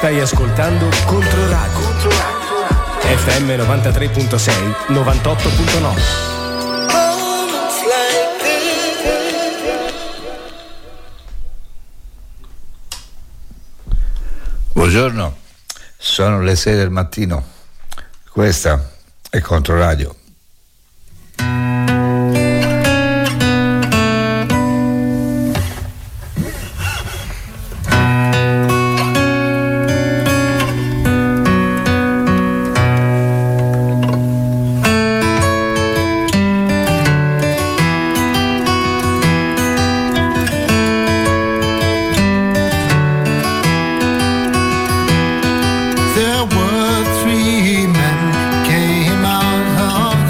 Stai ascoltando Controradio. FM 93.6, 98.9. Buongiorno, sono le 6 del mattino. Questa è Controradio. There were three men came out of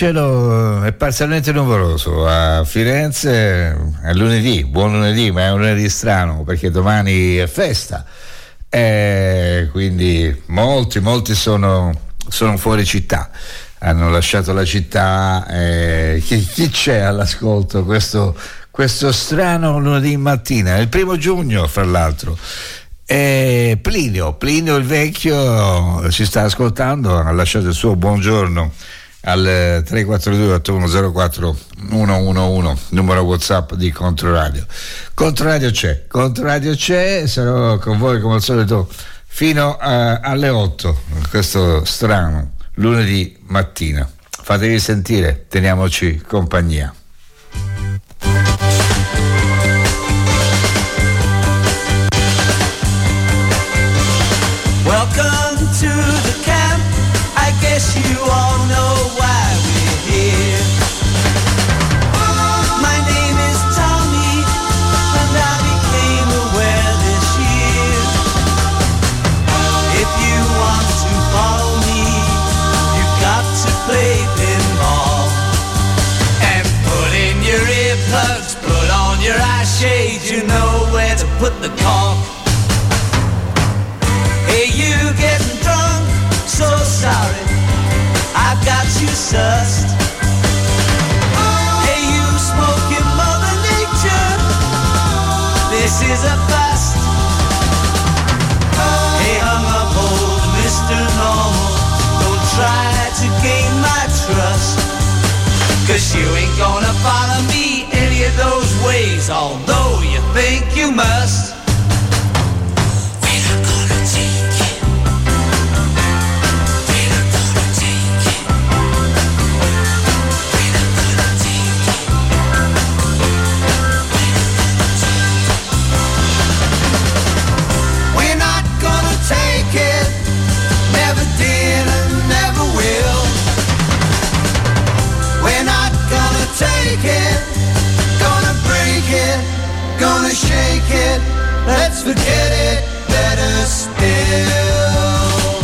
cielo è parzialmente nuvoloso a Firenze, è lunedì, buon lunedì, ma è un lunedì strano perché domani è festa, quindi molti sono fuori città, hanno lasciato la città. Chi c'è all'ascolto questo strano lunedì mattina? È il 1 giugno, fra l'altro. Plinio il vecchio ci sta ascoltando, ha lasciato il suo buongiorno al 342 8104 111, numero WhatsApp di Controradio. Controradio c'è, sarò con voi come al solito fino alle 8, questo strano lunedì mattina. Fatevi sentire, teniamoci compagnia. Welcome to the camp. I guess you all know why we're here. My name is Tommy, and I became aware this year. If you want to follow me, you've got to play pinball. And put in your earplugs, put on your eye shades, you know where to put the cork. Hey, you getting drunk? So sorry, I've got you sussed. Hey, you smoking Mother Nature? This is a bust. Hey, hung up old Mr. Normal, don't try to gain my trust, 'cause you ain't gonna follow me any of those ways, although you think you must. Gonna shake it, let's forget it, better still.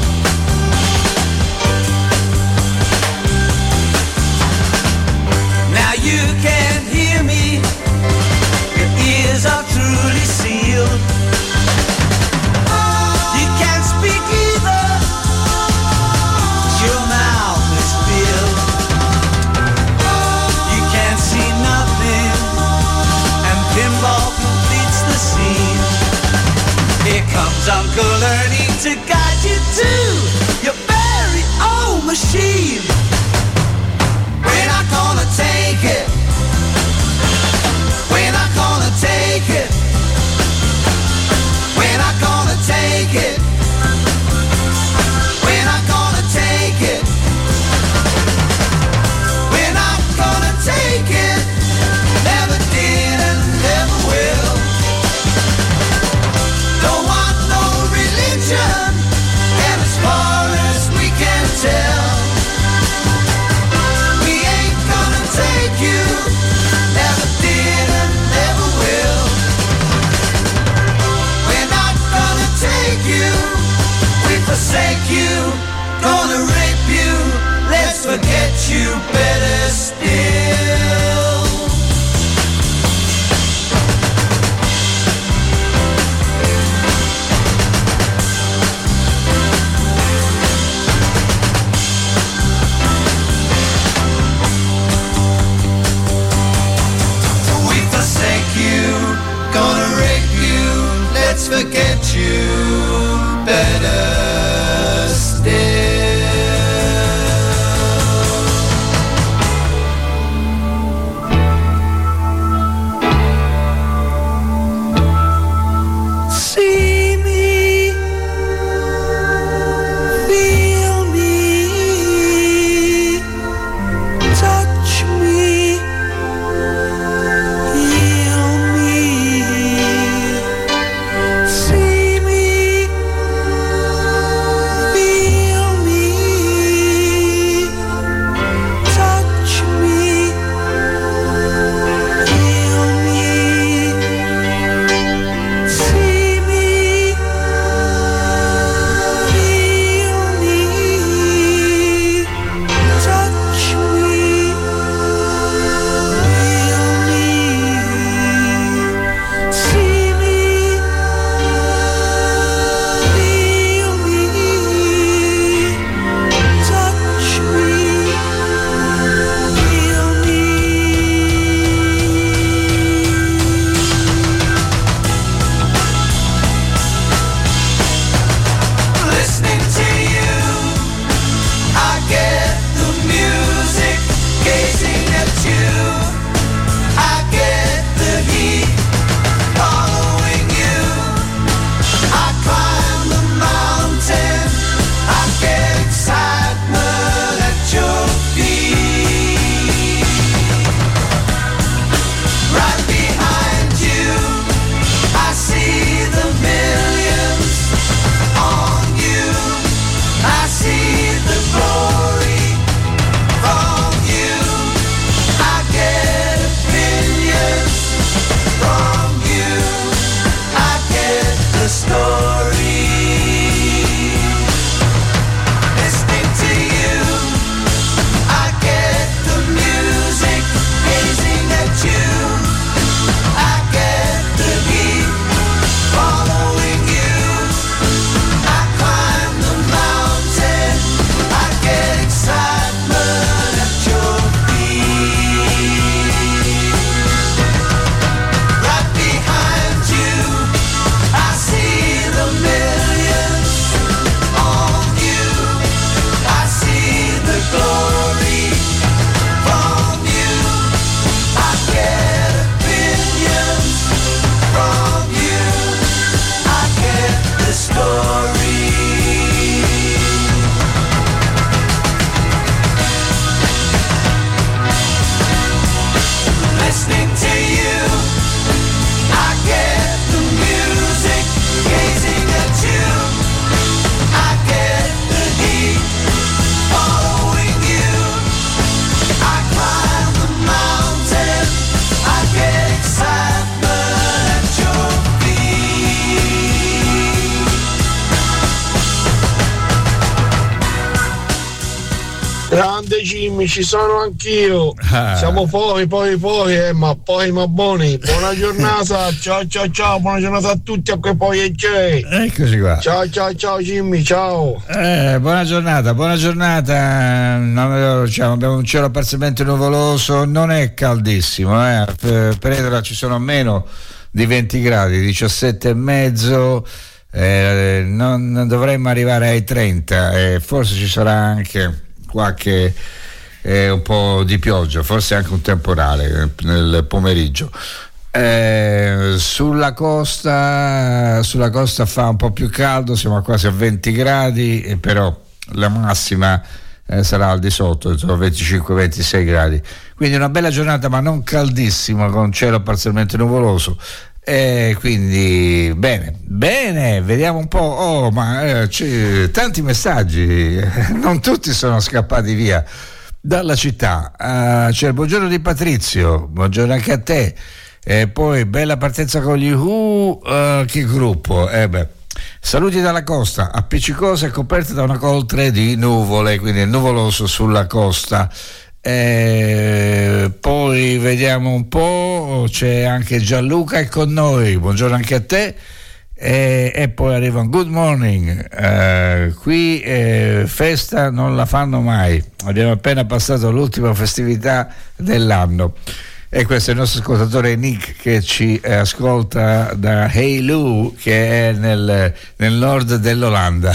Now you can't hear me, your ears are truly sealed. You can't speak either, your mouth is filled. You can't see nothing, pinball completes the scene. Here comes Uncle Ernie Jimmy, ci sono anch'io. Siamo poi, ma buoni. Buona giornata, ciao, buona giornata a tutti, a quei poi e Jay. Eccoci qua. Ciao Jimmy, ciao. Buona giornata. Abbiamo un cielo parzialmente nuvoloso, non è caldissimo, per Edola ci sono meno di 20 gradi, 17,5. Non dovremmo arrivare ai 30, forse ci sarà anche qualche un po' di pioggia, forse anche un temporale nel pomeriggio. Sulla costa fa un po' più caldo, siamo quasi a 20 gradi, però la massima sarà al di sotto, 25-26 gradi, quindi una bella giornata ma non caldissima, con cielo parzialmente nuvoloso. Quindi bene, vediamo un po'. C'è tanti messaggi, non tutti sono scappati via dalla città. C'è il buongiorno di Patrizio, buongiorno anche a te. Poi bella partenza con gli Who, che gruppo? Saluti dalla costa, appiccicosa e coperta da una coltre di nuvole, quindi è nuvoloso sulla costa. Poi vediamo un po', c'è anche Gianluca è con noi, buongiorno anche a te. E poi arriva un good morning, qui festa non la fanno mai, abbiamo appena passato l'ultima festività dell'anno. E questo è il nostro ascoltatore Nick che ci ascolta da Heiloo, che è nel nord dell'Olanda.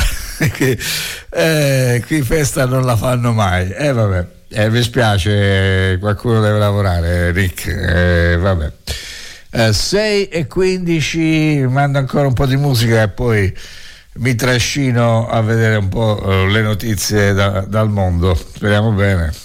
Qui festa non la fanno mai, vabbè. Mi spiace, qualcuno deve lavorare, Rick. Vabbè. 6:15, mando ancora un po' di musica e poi mi trascino a vedere un po' le notizie dal mondo. Speriamo bene.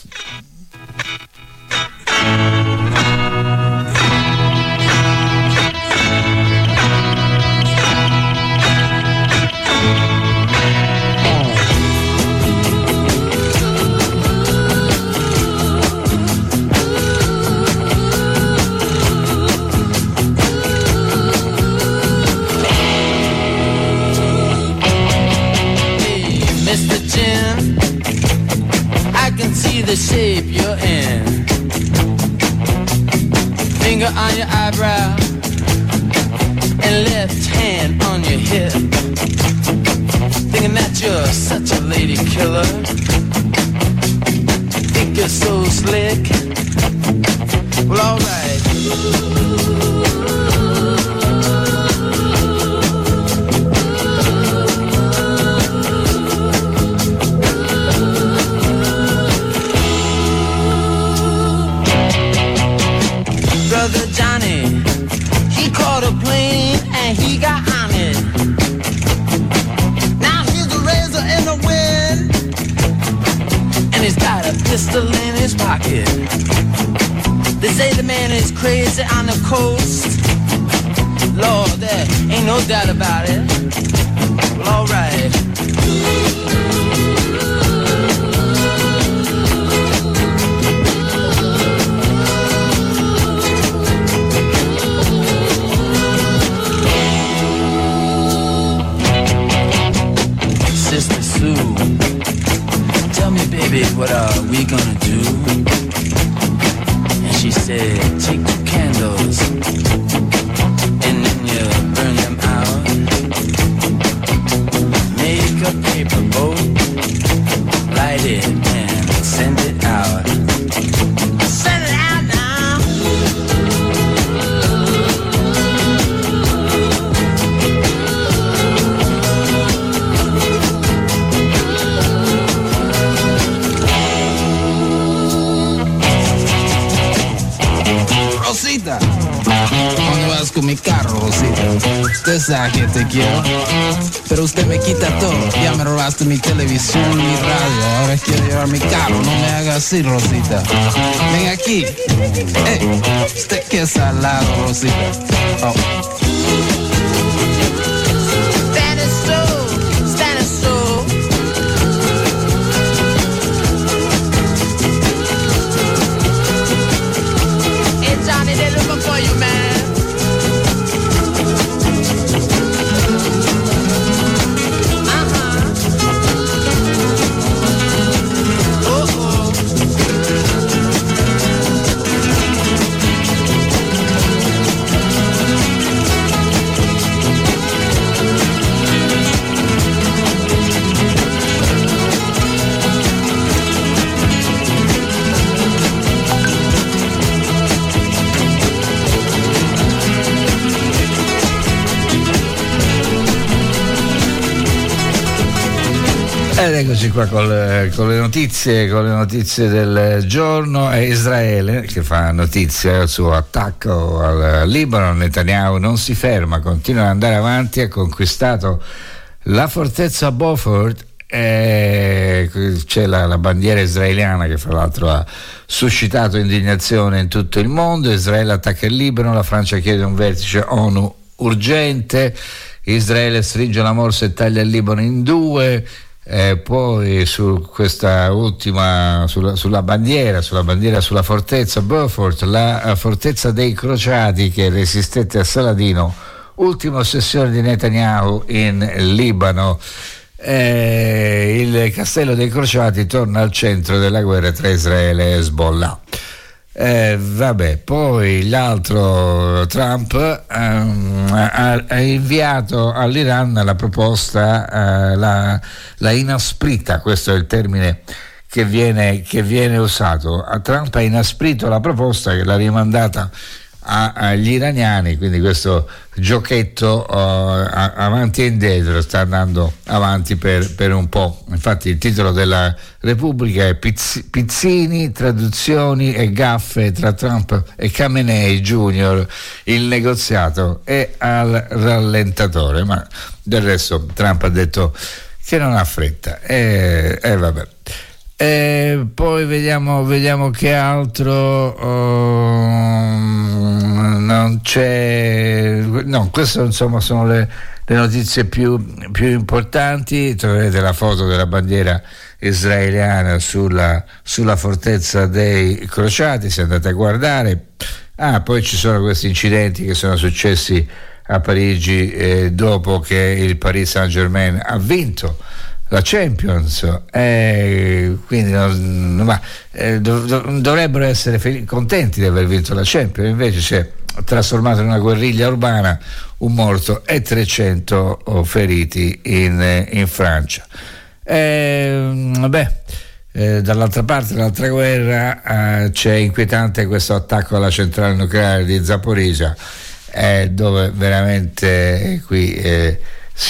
The shape you're in, finger on your eyebrow and left hand on your hip, thinking that you're such a lady killer, think you're so slick. Well, alright. Brother Johnny, he caught a plane and he got on it. Now he's a razor in the wind, and he's got a pistol in his pocket. They say the man is crazy on the coast. Lord, there ain't no doubt about it. Well, alright. Sister Sue, tell me baby, what are we gonna do? And she said, take 2 candles and then you burn them out. Make a paper boat, light it and send it out. Send it out now. Rosita, ¿dónde vas con mi carro, Rosita? Usted sabe que te quiero, pero usted me quita todo. Ya me robaste mi televisión, mi radio, ahora quiero llevar mi carro. No me haga así, Rosita. Ven aquí. Usted que es salado, Rosita. Oh. Standing still. Hey Johnny, they're looking for you, man. Ed eccoci qua con le notizie del giorno. È Israele che fa notizia del suo attacco al Libano. Netanyahu non si ferma, continua ad andare avanti, ha conquistato la fortezza Beaufort. C'è la bandiera israeliana che fra l'altro ha suscitato indignazione in tutto il mondo. Israele attacca il Libano, la Francia chiede un vertice ONU urgente, Israele stringe la morsa e taglia il Libano in due. Poi su questa ultima, sulla bandiera sulla fortezza Beaufort, la fortezza dei crociati che resistette a Saladino, ultima ossessione di Netanyahu in Libano. Il castello dei crociati torna al centro della guerra tra Israele e Hezbollah. Poi l'altro Trump ha inviato all'Iran la proposta, la inasprita, questo è il termine che viene usato. Trump ha inasprito la proposta, che l'ha rimandata agli iraniani, quindi questo giochetto avanti e indietro sta andando avanti per un po'. Infatti il titolo della Repubblica è Pizzini, traduzioni e gaffe tra Trump e Khamenei Jr., il negoziato è al rallentatore, ma del resto Trump ha detto che non ha fretta poi vediamo che altro. Non c'è, no, queste insomma sono le notizie più importanti. Troverete la foto della bandiera israeliana sulla fortezza dei crociati, se andate a guardare. Poi ci sono questi incidenti che sono successi a Parigi dopo che il Paris Saint-Germain ha vinto la Champions, quindi dovrebbero essere contenti di aver vinto la Champions, invece si è trasformato in una guerriglia urbana, un morto e 300 feriti in Francia. Dall'altra parte, l'altra guerra, c'è inquietante questo attacco alla centrale nucleare di Zaporizhzhia, dove veramente qui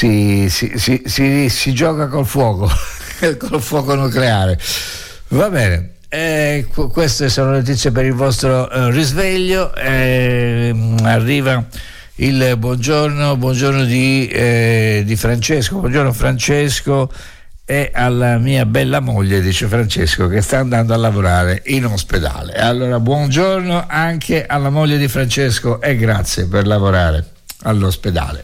si gioca col fuoco col fuoco nucleare. Va bene, queste sono le notizie per il vostro risveglio. Arriva il buongiorno di Francesco. Buongiorno Francesco, e alla mia bella moglie, dice Francesco, che sta andando a lavorare in ospedale. Allora buongiorno anche alla moglie di Francesco e grazie per lavorare all'ospedale.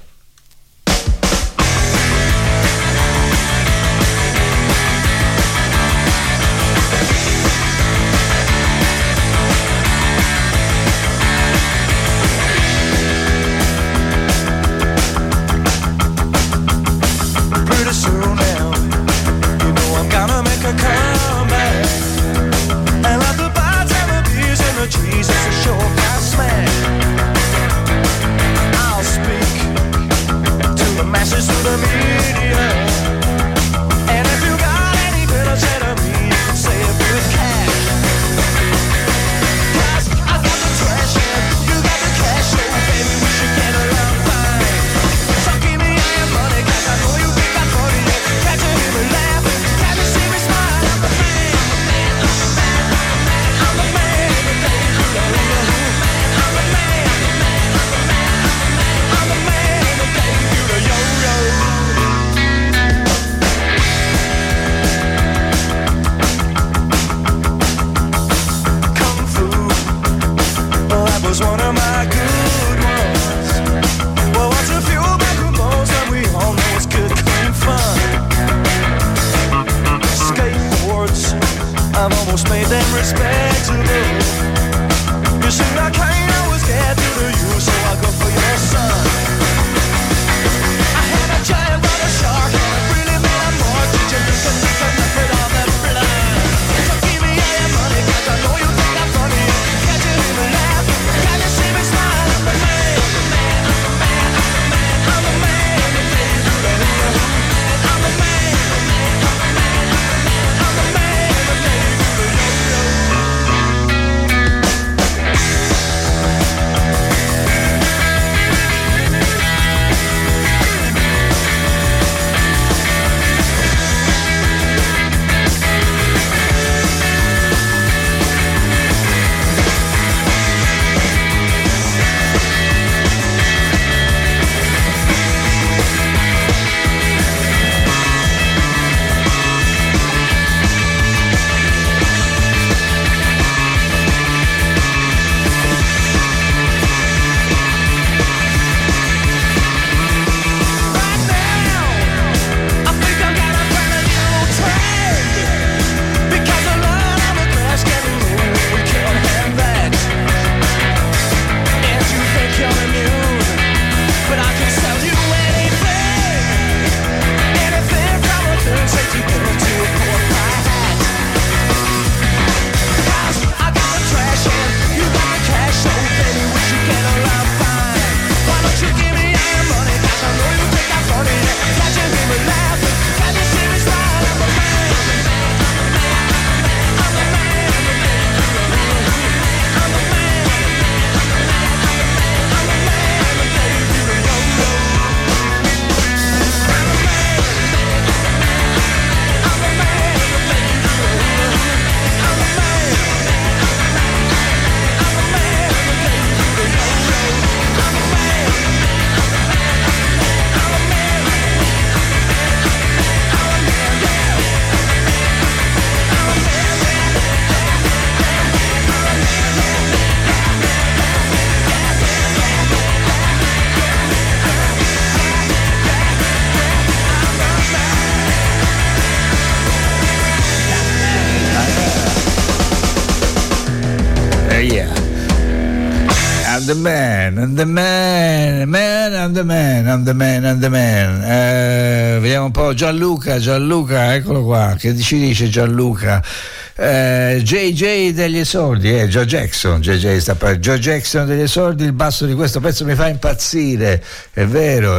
yeah. I'm the man, I'm the man, man, I'm the man, I'm the man, I'm the man. Vediamo un po'. Gianluca, eccolo qua. Che ci dice Gianluca? JJ degli esordi, Joe Jackson. JJ sta per Joe Jackson degli esordi. Il basso di questo pezzo mi fa impazzire. È vero.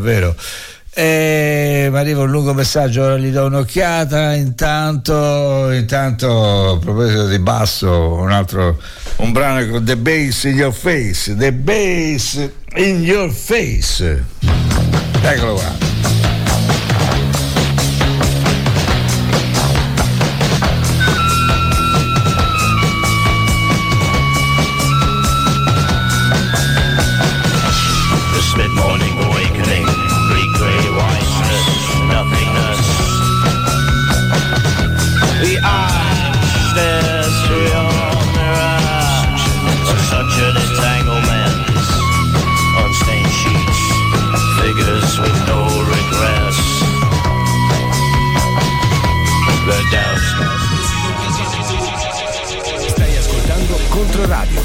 Mi arriva un lungo messaggio, ora gli do un'occhiata. Intanto a proposito di basso, un brano con The Bass in Your Face, The Bass in Your Face, eccolo qua. Stai ascoltando Controradio.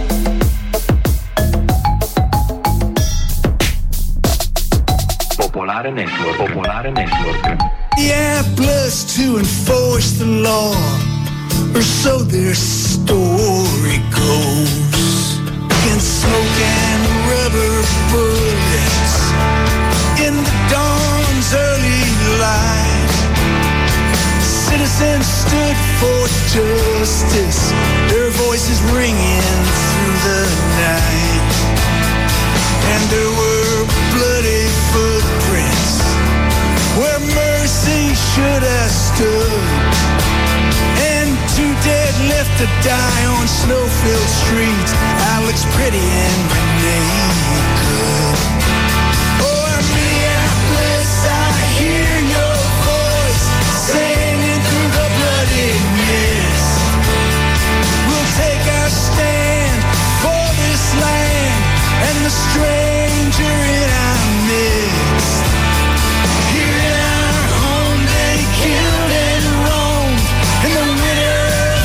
Popolare Network. Yeah, plus to enforce the law, or so their story goes. Against smoke and rubber bullets in the dawn's early light, citizens stood for justice, their voices ringing through the night. And there were bloody footprints where mercy should have stood, and 2 dead left to die on snow-filled streets, Alex Pretty and Renee Good. Oh, Minneapolis, I hear your voice singing through the bloody mist. We'll take our stand for this land and the stranger in our midst. Here in our home they killed and roamed in the winter of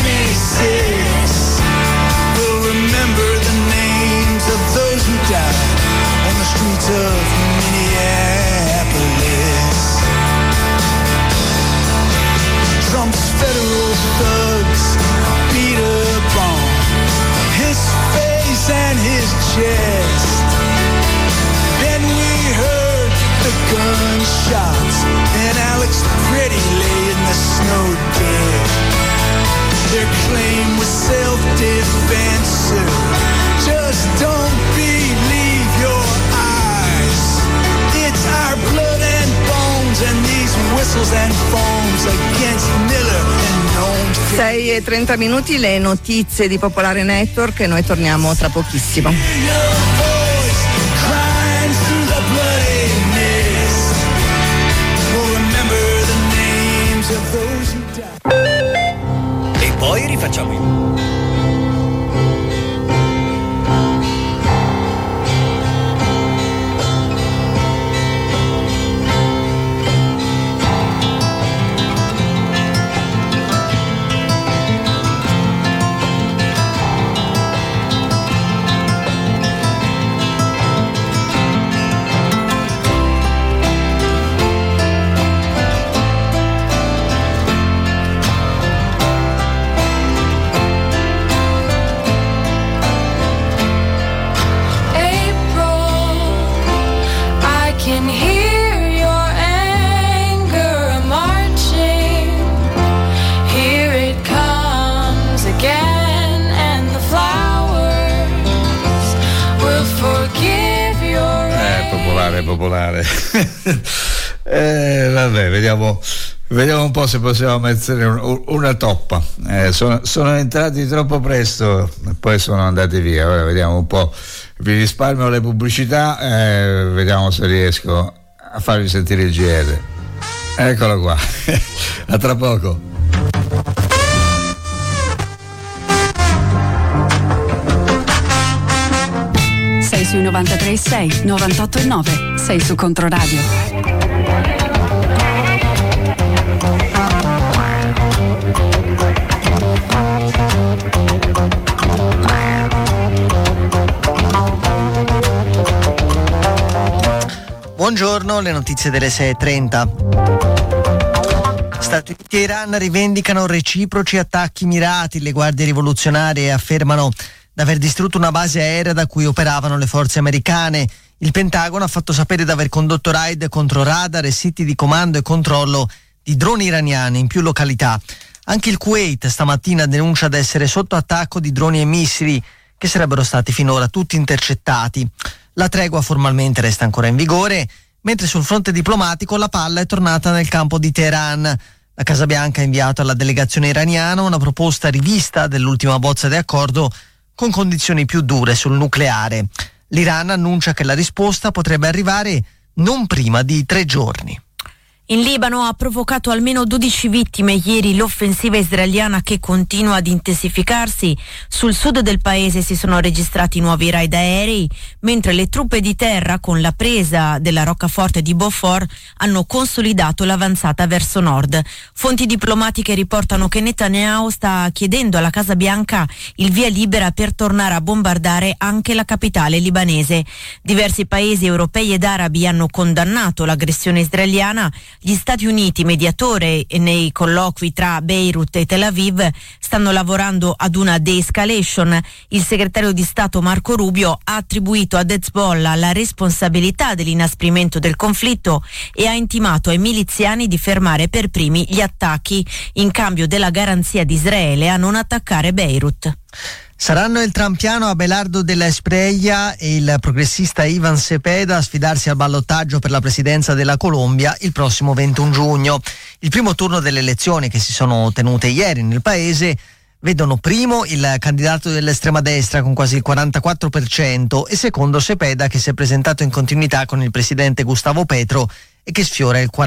26. We'll remember the names of those who died on the streets of Minneapolis. Trump's federal thugs beat upon his face and his chest. Then we heard the gunshots and Alex Pretty lay in the snow dead. Their claim was self-defense, sir. Just don't believe your eyes. It's our blood and bones and these whistles and foams against Miller and Gnomes. 6:30, le notizie di Popolare Network e noi torniamo tra pochissimo. E poi rifacciamo il... Popolare. Vabbè, vediamo un po' se possiamo mettere una toppa. Sono entrati troppo presto e poi sono andati via. Ora vediamo un po', vi risparmio le pubblicità, vediamo se riesco a farvi sentire il GR. Eccolo qua. A tra poco. Sui 93.6, 98.9, sei su Controradio. Buongiorno, le notizie delle 6:30. Stati Uniti e Iran rivendicano reciproci attacchi mirati. Le guardie rivoluzionarie affermano di aver distrutto una base aerea da cui operavano le forze americane. Il Pentagono ha fatto sapere di aver condotto raid contro radar e siti di comando e controllo di droni iraniani in più località. Anche il Kuwait stamattina denuncia di essere sotto attacco di droni e missili che sarebbero stati finora tutti intercettati. La tregua formalmente resta ancora in vigore, mentre sul fronte diplomatico la palla è tornata nel campo di Teheran. La Casa Bianca ha inviato alla delegazione iraniana una proposta rivista dell'ultima bozza di accordo con condizioni più dure sul nucleare. L'Iran annuncia che la risposta potrebbe arrivare non prima di 3 giorni. In Libano ha provocato almeno 12 vittime ieri l'offensiva israeliana che continua ad intensificarsi. Sul sud del paese si sono registrati nuovi raid aerei, mentre le truppe di terra, con la presa della roccaforte di Beaufort, hanno consolidato l'avanzata verso nord. Fonti diplomatiche riportano che Netanyahu sta chiedendo alla Casa Bianca il via libera per tornare a bombardare anche la capitale libanese. Diversi paesi europei ed arabi hanno condannato l'aggressione israeliana. Gli Stati Uniti, mediatore nei colloqui tra Beirut e Tel Aviv, stanno lavorando ad una de-escalation. Il segretario di Stato Marco Rubio ha attribuito ad Hezbollah la responsabilità dell'inasprimento del conflitto e ha intimato ai miliziani di fermare per primi gli attacchi, in cambio della garanzia di Israele a non attaccare Beirut. Saranno il trampiano Abelardo della Espriella e il progressista Ivan Cepeda a sfidarsi al ballottaggio per la presidenza della Colombia il prossimo 21 giugno. Il primo turno delle elezioni che si sono tenute ieri nel paese vedono primo il candidato dell'estrema destra con quasi il 44% e secondo Cepeda, che si è presentato in continuità con il presidente Gustavo Petro e che sfiora il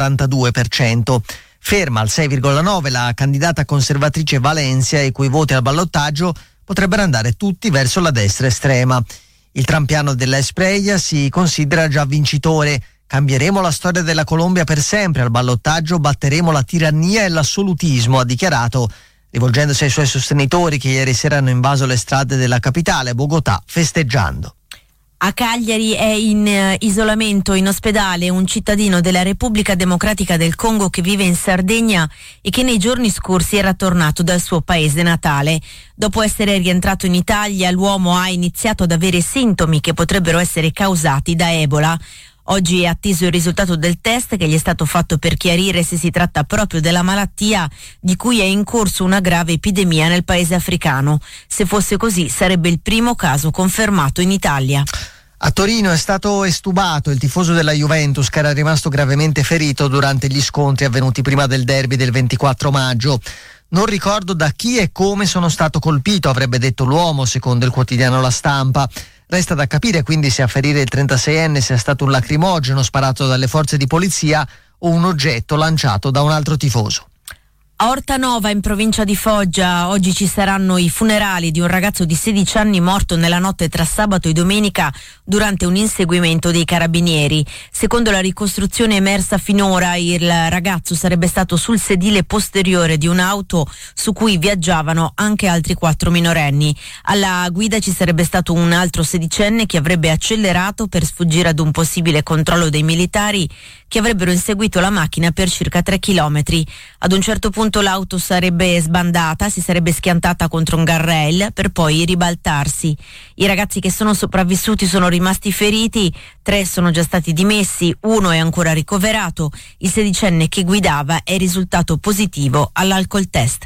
42%. Ferma al 6,9% la candidata conservatrice Valencia, i cui voti al ballottaggio potrebbero andare tutti verso la destra estrema. Il trampiano della Espriella si considera già vincitore. Cambieremo la storia della Colombia per sempre, al ballottaggio batteremo la tirannia e l'assolutismo, ha dichiarato, rivolgendosi ai suoi sostenitori che ieri sera hanno invaso le strade della capitale, Bogotà, festeggiando. A Cagliari è in isolamento in ospedale un cittadino della Repubblica Democratica del Congo che vive in Sardegna e che nei giorni scorsi era tornato dal suo paese natale. Dopo essere rientrato in Italia, l'uomo ha iniziato ad avere sintomi che potrebbero essere causati da Ebola. Oggi è atteso il risultato del test che gli è stato fatto per chiarire se si tratta proprio della malattia di cui è in corso una grave epidemia nel paese africano. Se fosse così, sarebbe il primo caso confermato in Italia. A Torino è stato estubato il tifoso della Juventus che era rimasto gravemente ferito durante gli scontri avvenuti prima del derby del 24 maggio. Non ricordo da chi e come sono stato colpito, avrebbe detto l'uomo, secondo il quotidiano La Stampa. Resta da capire quindi se a ferire il 36enne sia stato un lacrimogeno sparato dalle forze di polizia o un oggetto lanciato da un altro tifoso. A Ortanova, in provincia di Foggia, oggi ci saranno i funerali di un ragazzo di 16 anni morto nella notte tra sabato e domenica durante un inseguimento dei carabinieri. Secondo la ricostruzione emersa finora, il ragazzo sarebbe stato sul sedile posteriore di un'auto su cui viaggiavano anche altri 4 minorenni. Alla guida ci sarebbe stato un altro sedicenne che avrebbe accelerato per sfuggire ad un possibile controllo dei militari che avrebbero inseguito la macchina per circa 3 chilometri. Ad un certo punto l'auto sarebbe sbandata, si sarebbe schiantata contro un guardrail per poi ribaltarsi. I ragazzi che sono sopravvissuti sono rimasti feriti, 3 sono già stati dimessi, 1 è ancora ricoverato. Il sedicenne che guidava è risultato positivo all'alcol test.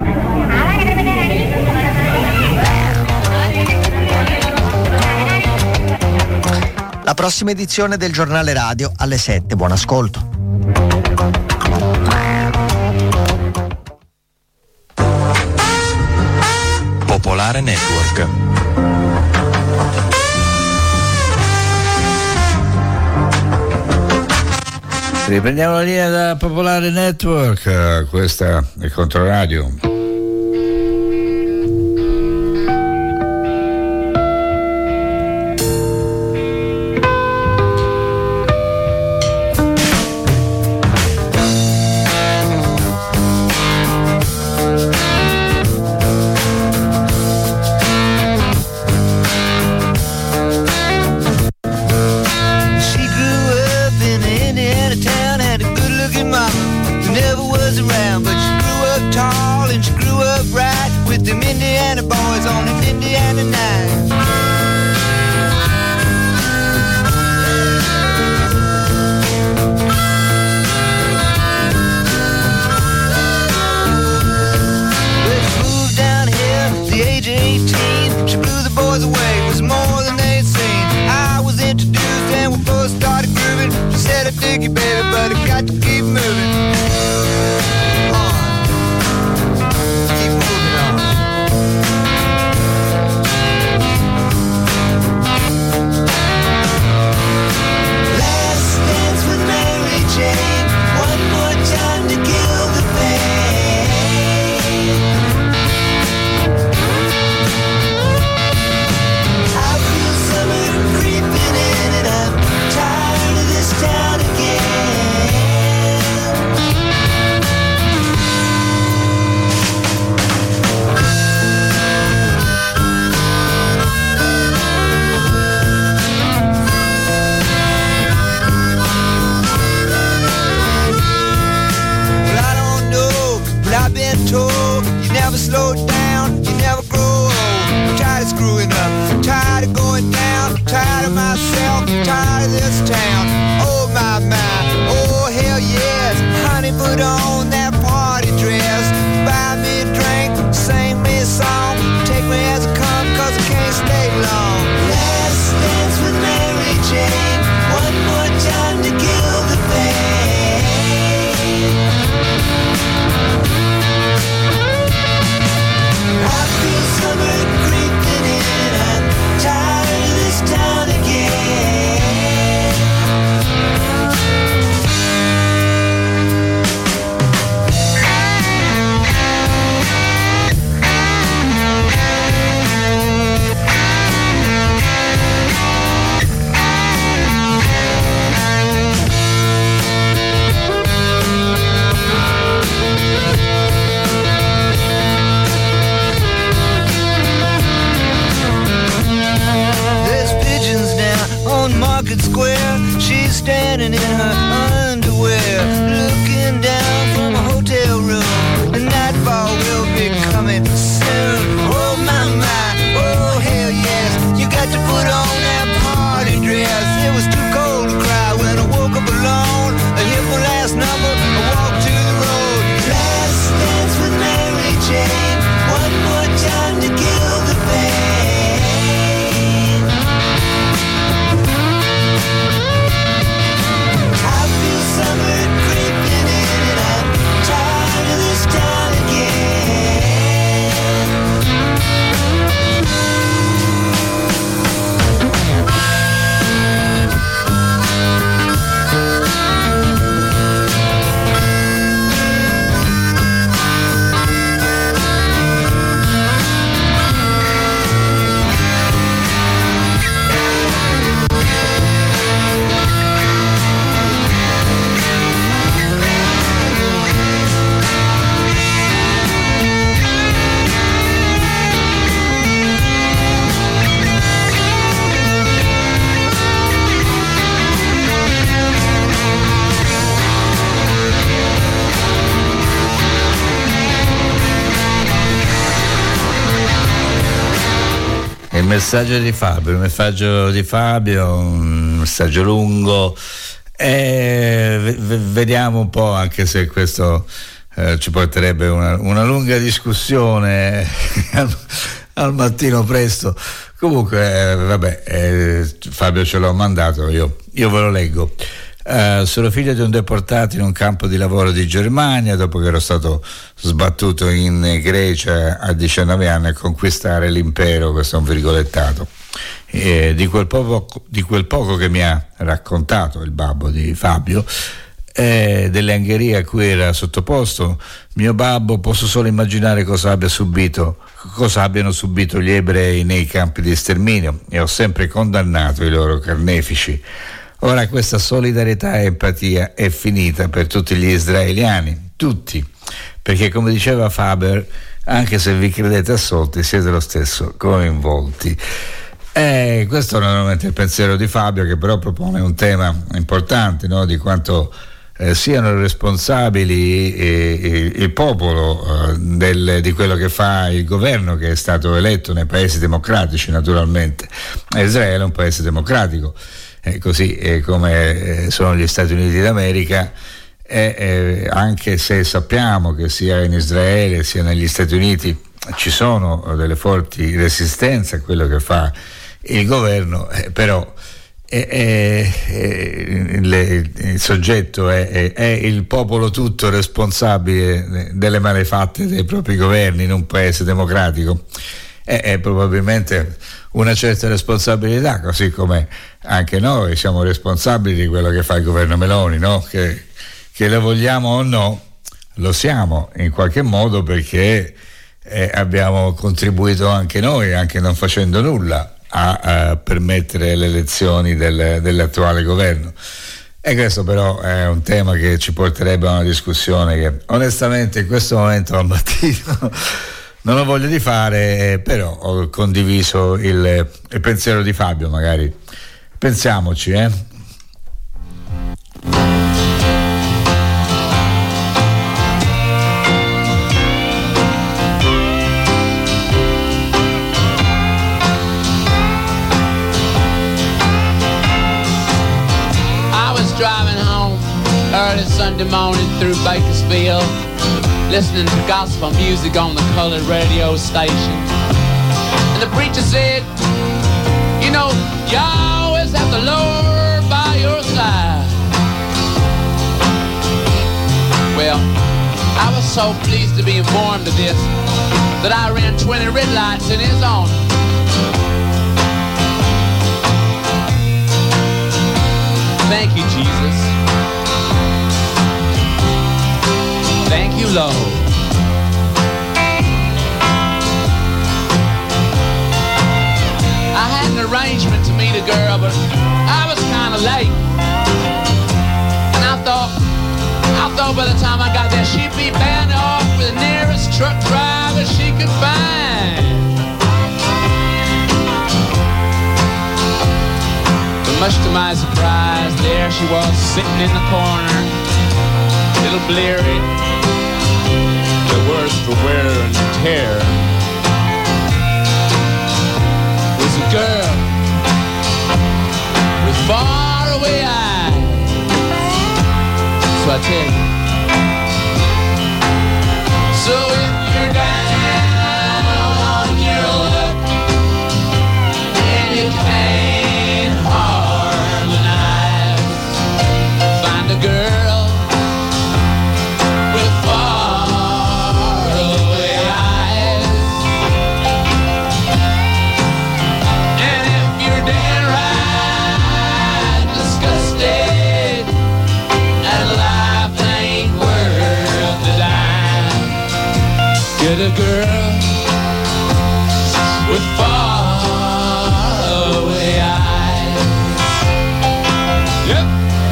La prossima edizione del Giornale Radio alle 7. Buon ascolto. Popolare Network. Riprendiamo la linea da Popolare Network, questa è Controradio. market square. She's standing in her underwear, looking down from a hotel room. The nightfall will be coming soon. Oh my, oh hell yes. You got to put on that party dress. It was too cold to cry when I woke up alone. I hit my last number, I walked to the road. Last dance with Mary Jane. One more time to kill the pain. I feel summer creeping in and I'm tired of this town again. Il messaggio di Fabio, un messaggio lungo, e vediamo un po', anche se questo ci porterebbe una lunga discussione al mattino presto. Comunque vabbè, Fabio ce l'ho mandato, io ve lo leggo. Sono figlio di un deportato in un campo di lavoro di Germania, dopo che ero stato sbattuto in Grecia a 19 anni a conquistare l'impero. Questo è un virgolettato. Di quel poco che mi ha raccontato il babbo di Fabio, delle angherie a cui era sottoposto mio babbo, posso solo immaginare cosa abbiano subito gli ebrei nei campi di sterminio, e ho sempre condannato i loro carnefici. Ora questa solidarietà e empatia è finita per tutti gli israeliani, tutti, perché come diceva Faber, anche se vi credete assolti siete lo stesso coinvolti. Questo è naturalmente il pensiero di Fabio, che però propone un tema importante, no? Di quanto siano responsabili il popolo di quello che fa il governo, che è stato eletto nei paesi democratici naturalmente. Israele è un paese democratico, così come sono gli Stati Uniti d'America, anche se sappiamo che sia in Israele sia negli Stati Uniti ci sono delle forti resistenze a quello che fa il governo, però il soggetto è il popolo tutto responsabile delle malefatte dei propri governi in un paese democratico. È probabilmente una certa responsabilità, così come anche noi siamo responsabili di quello che fa il governo Meloni, no? Che lo vogliamo o no, lo siamo in qualche modo, perché abbiamo contribuito anche noi, anche non facendo nulla, a permettere le elezioni dell'attuale governo. E questo però è un tema che ci porterebbe a una discussione che onestamente in questo momento al mattino non ho voglia di fare, però ho condiviso il pensiero di Fabio. Magari pensiamoci, Driving home early Sunday morning through Bakersfield, listening to gospel music on the colored radio station. And the preacher said, you know, you always have the Lord by your side. Well, I was so pleased to be informed of this that I ran 20 red lights in his honor. Thank you, Jesus. Thank you, Lord. I had an arrangement to meet a girl, but I was kind of late. And I thought by the time I got there, she'd be bound off with the nearest truck driver she could find. But Much to my surprise, there she was sitting in the corner, little bleary, the worst for wear and tear. Was a girl with faraway eyes. So I tell you, so if you're down on your luck and you can't harmonize, find a girl with faraway eyes. And if you're downright disgusted and life ain't worth the dime, get a girl with faraway eyes. Yep.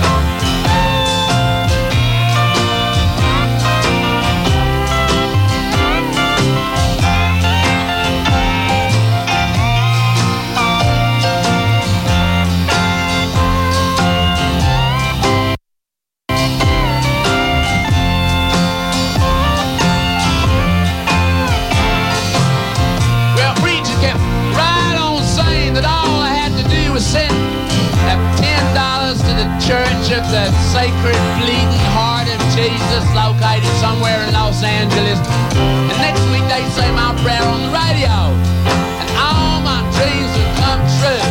Well, preacher kept right on saying that all I had to do was send that $10 to the Church of the Sacred Bleeding Heart of Jesus, located somewhere in Los Angeles. And next week they say my prayer on the radio, and all my dreams will come true.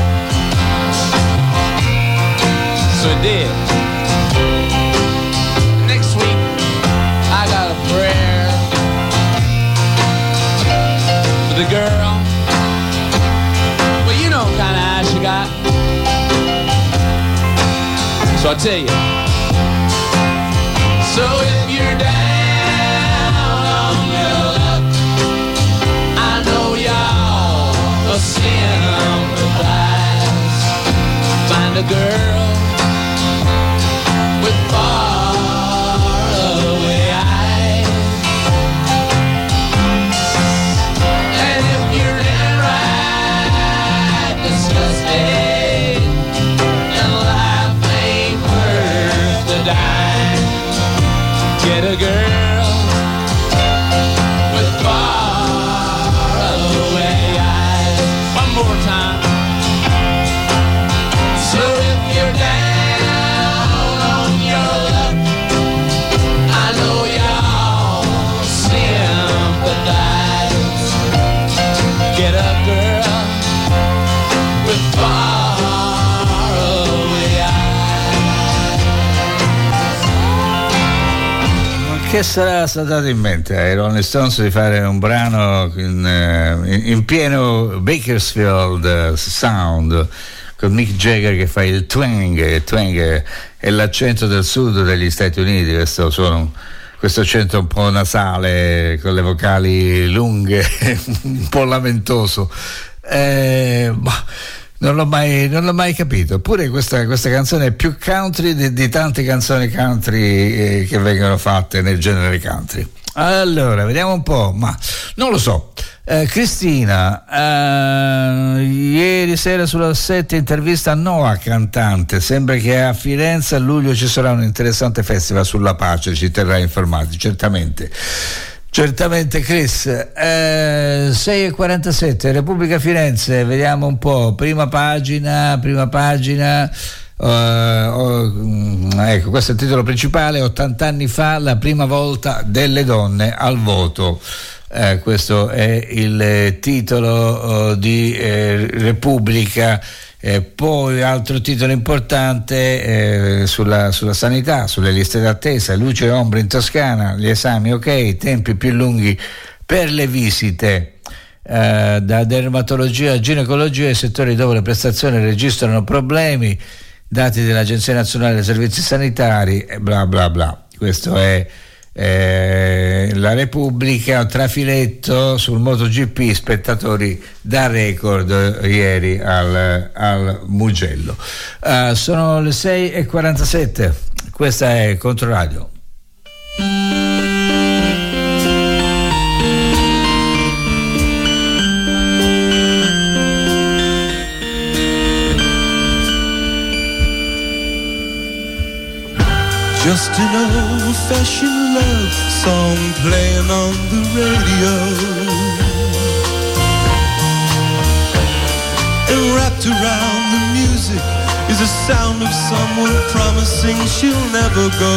So it did. Next week I got a prayer for the girl. Well, you know what kind of eyes she got. So I tell you, so if you're down on your luck, I know y'all will sympathize. Find a girl with faraway eyes. And if you're downright disgusted and life ain't worth the dime, get a girl with faraway eyes. One more time. So if you're down on your luck, I know y'all sympathize. Get a girl with faraway eyes. Che sarà dato in mente ai Rolling Stones di fare un brano in pieno Bakersfield Sound, con Mick Jagger che fa il twang. Il twang è l'accento del sud degli Stati Uniti, questo accento un po' nasale con le vocali lunghe, un po' lamentoso. Non l'ho mai capito. Eppure questa canzone è più country di tante canzoni country che vengono fatte nel genere country. Allora, vediamo un po', ma non lo so. Cristina, ieri sera sulla 7 intervista a Noah, cantante. Sembra che a Firenze a luglio ci sarà un interessante festival sulla pace, ci terrà informati, certamente Chris. 6:47, Repubblica Firenze, vediamo un po', prima pagina. Ecco, questo è il titolo principale. 80 anni fa la prima volta delle donne al voto. Questo è il titolo di Repubblica. Poi altro titolo importante sulla sanità, sulle liste d'attesa, luce e ombre in Toscana, gli esami ok, tempi più lunghi per le visite. Da dermatologia a ginecologia, i settori dove le prestazioni registrano problemi, dati dell'Agenzia Nazionale dei Servizi Sanitari e bla bla bla. Questo è la Repubblica. Trafiletto sul MotoGP, spettatori da record ieri al Mugello. Sono le 6:47, questa è Controradio. Just an old-fashioned love song playing on the radio. And wrapped around the music is the sound of someone promising she'll never go.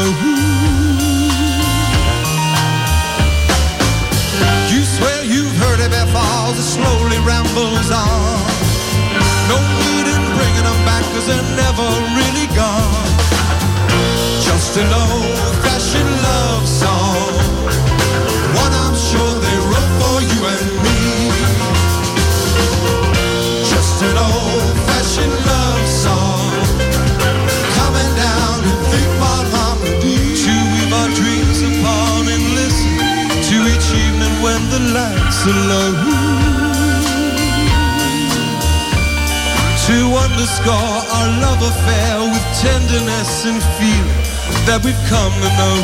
You swear you've heard it before, it slowly rambles on. No need in bringing them back, 'cause they're never really gone. Just an old-fashioned love song, one I'm sure they wrote for you and me. Just an old-fashioned love song, coming down in three-part harmony, to weave our dreams upon and listen to each evening when the lights are low. To underscore our love affair with tenderness and feeling that we've come to know.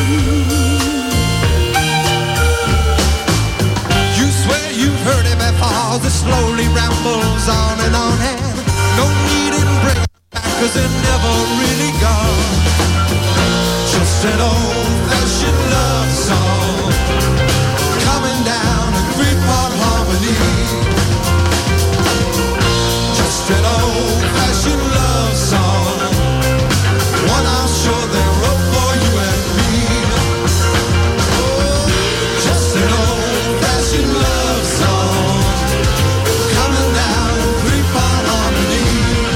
You swear you've heard it before, it slowly rambles on and on, and no need in bringing back, 'cause they're never really gone. Just an old-fashioned love song, coming down in three-part harmony. Just an old-fashioned love song, one I'm sure they wrote for you and me. Oh, just an old-fashioned love song, coming down in three-part harmony.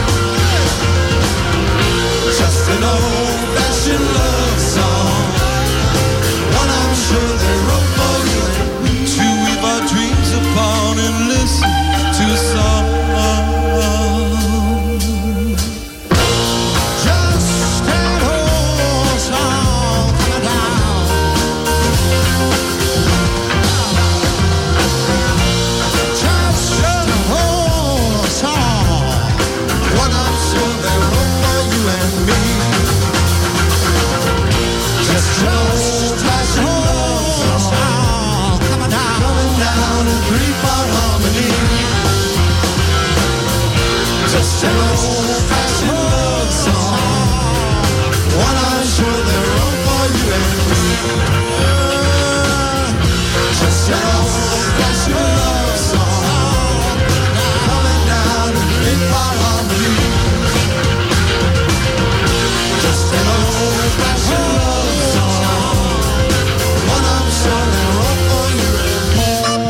Just an old-fashioned love song, one I'm sure they wrote for you and me. To weave our dreams upon and listen to a song. Just an old-fashioned love song, one I'm sure they wrote for you and me. Just an old-fashioned love song, coming down in three-part harmony. Just an old-fashioned love song, one I'm sure they wrote for you and me.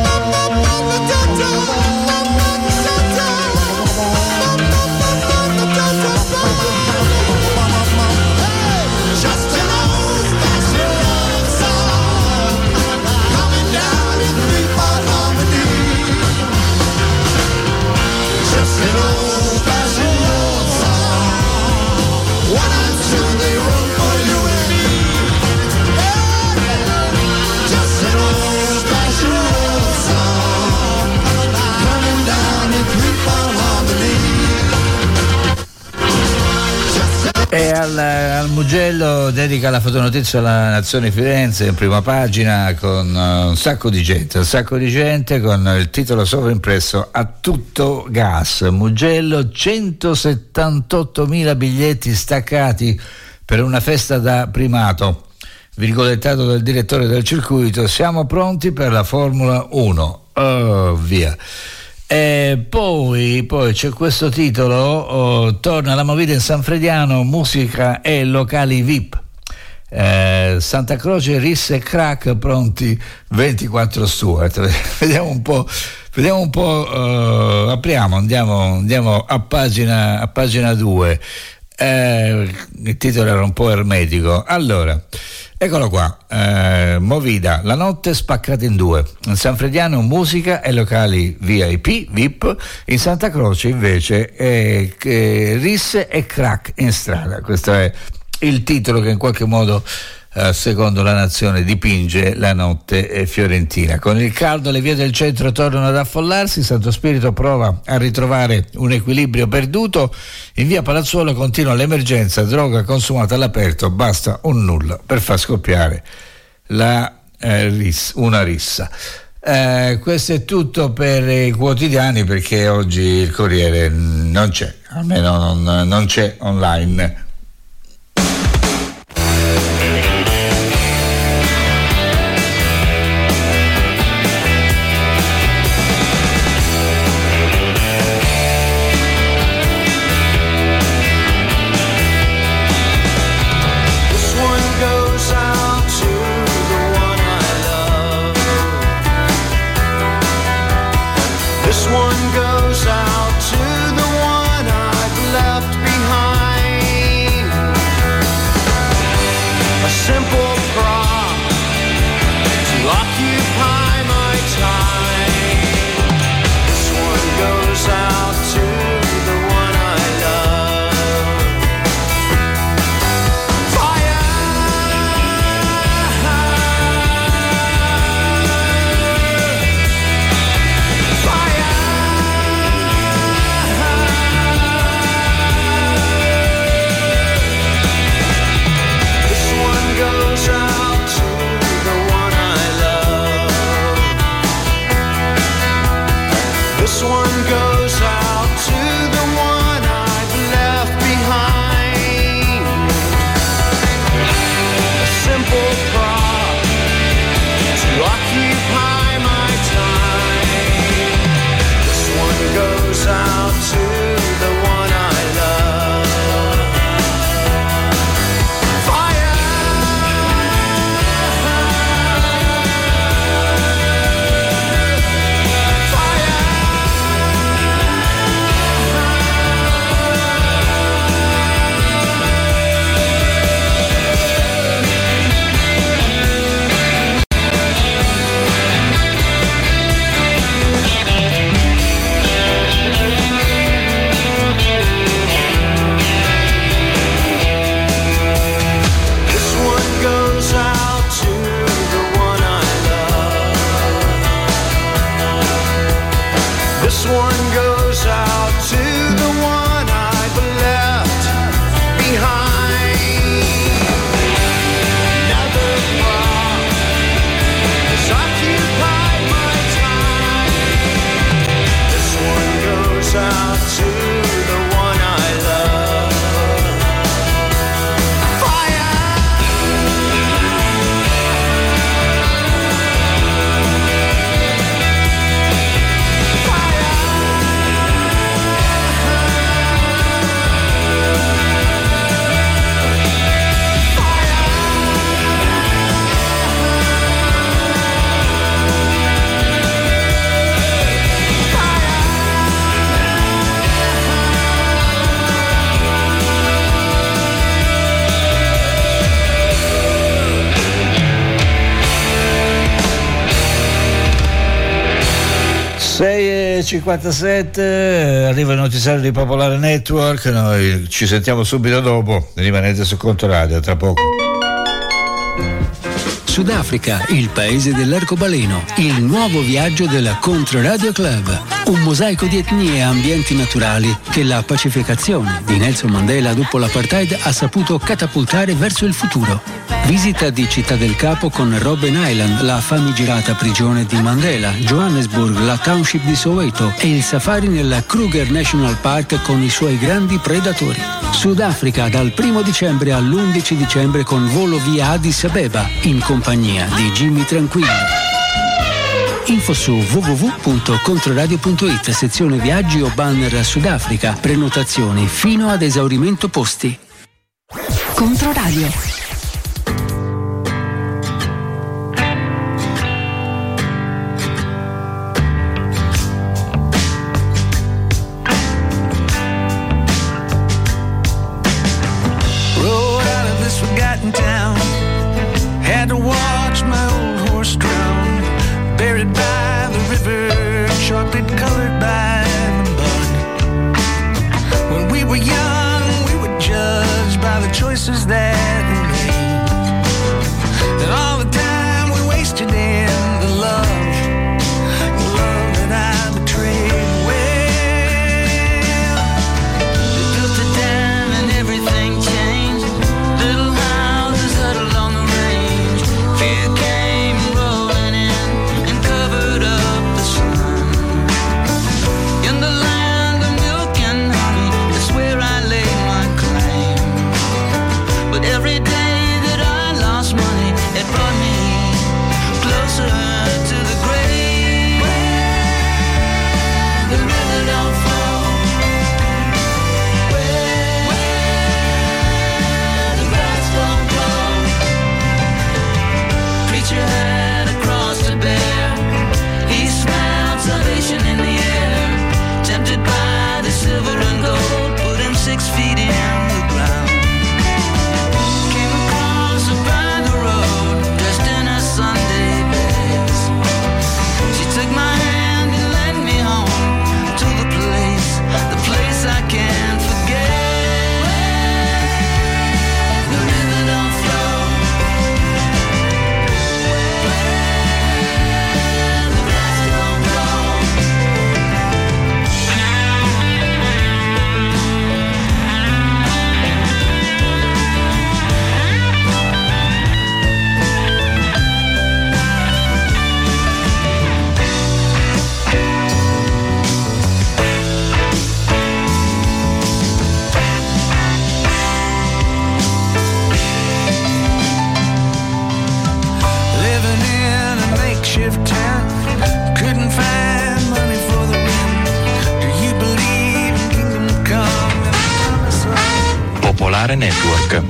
E al Mugello dedica la fotonotizia alla Nazione Firenze in prima pagina con un sacco di gente con il titolo sovraimpresso "A tutto gas". Mugello, 178.000 biglietti staccati per una festa da primato. Virgolettato dal direttore del circuito: siamo pronti per la Formula 1. Oh, via. E poi c'è questo titolo: torna la movida in Sanfrediano, musica e locali VIP. Santa Croce, Risse e Crack pronti 24 Stuart. Vediamo un po', apriamo, andiamo a pagina 2. Il titolo era un po' ermetico. Allora, eccolo qua, Movida, la notte spaccata in due. In Sanfrediano musica e locali VIP, in Santa Croce invece Risse e Crack in strada. Questo è il titolo che in qualche modo, secondo la Nazione, dipinge la notte fiorentina. Con il caldo le vie del centro tornano ad affollarsi, Santo Spirito prova a ritrovare un equilibrio perduto. In via Palazzuolo continua l'emergenza droga consumata all'aperto, basta un nulla per far scoppiare una rissa. Questo è tutto per i quotidiani, perché oggi il Corriere non c'è, almeno non c'è online. one goes out to the one I've left behind. A simple prop to occupy my time. This one goes out to the one I love. This one goes out to the one I've left behind. Another thought has occupied my time. This one goes out to the one I love. e 57, arriva il notiziario di Popolare Network, noi ci sentiamo subito dopo, rimanete su Controradio, tra poco. Sudafrica, il paese dell'arcobaleno, il nuovo viaggio della Controradio Club, un mosaico di etnie e ambienti naturali che la pacificazione di Nelson Mandela dopo l'apartheid ha saputo catapultare verso il futuro. Visita di Città del Capo con Robben Island, la famigerata prigione di Mandela, Johannesburg, la township di Soweto e il safari nella Kruger National Park con i suoi grandi predatori. Sudafrica dal 1 dicembre all'11 dicembre con volo via Addis Abeba in compagnia di Jimmy Tranquillo. Info su www.controradio.it, sezione viaggi o banner Sudafrica, prenotazioni fino ad esaurimento posti. Controradio. Town, had to watch my old horse drown, buried by the river, chocolate colored by the mud. When we were young, we were judged by the choices that we made, and all the time we wasted in the love that I betrayed. Well, they built it down and everything changed. Little huddled on the range, fear came rolling in and covered up the sun. In the land of milk and honey, that's where I laid my claim. But Popolare Network.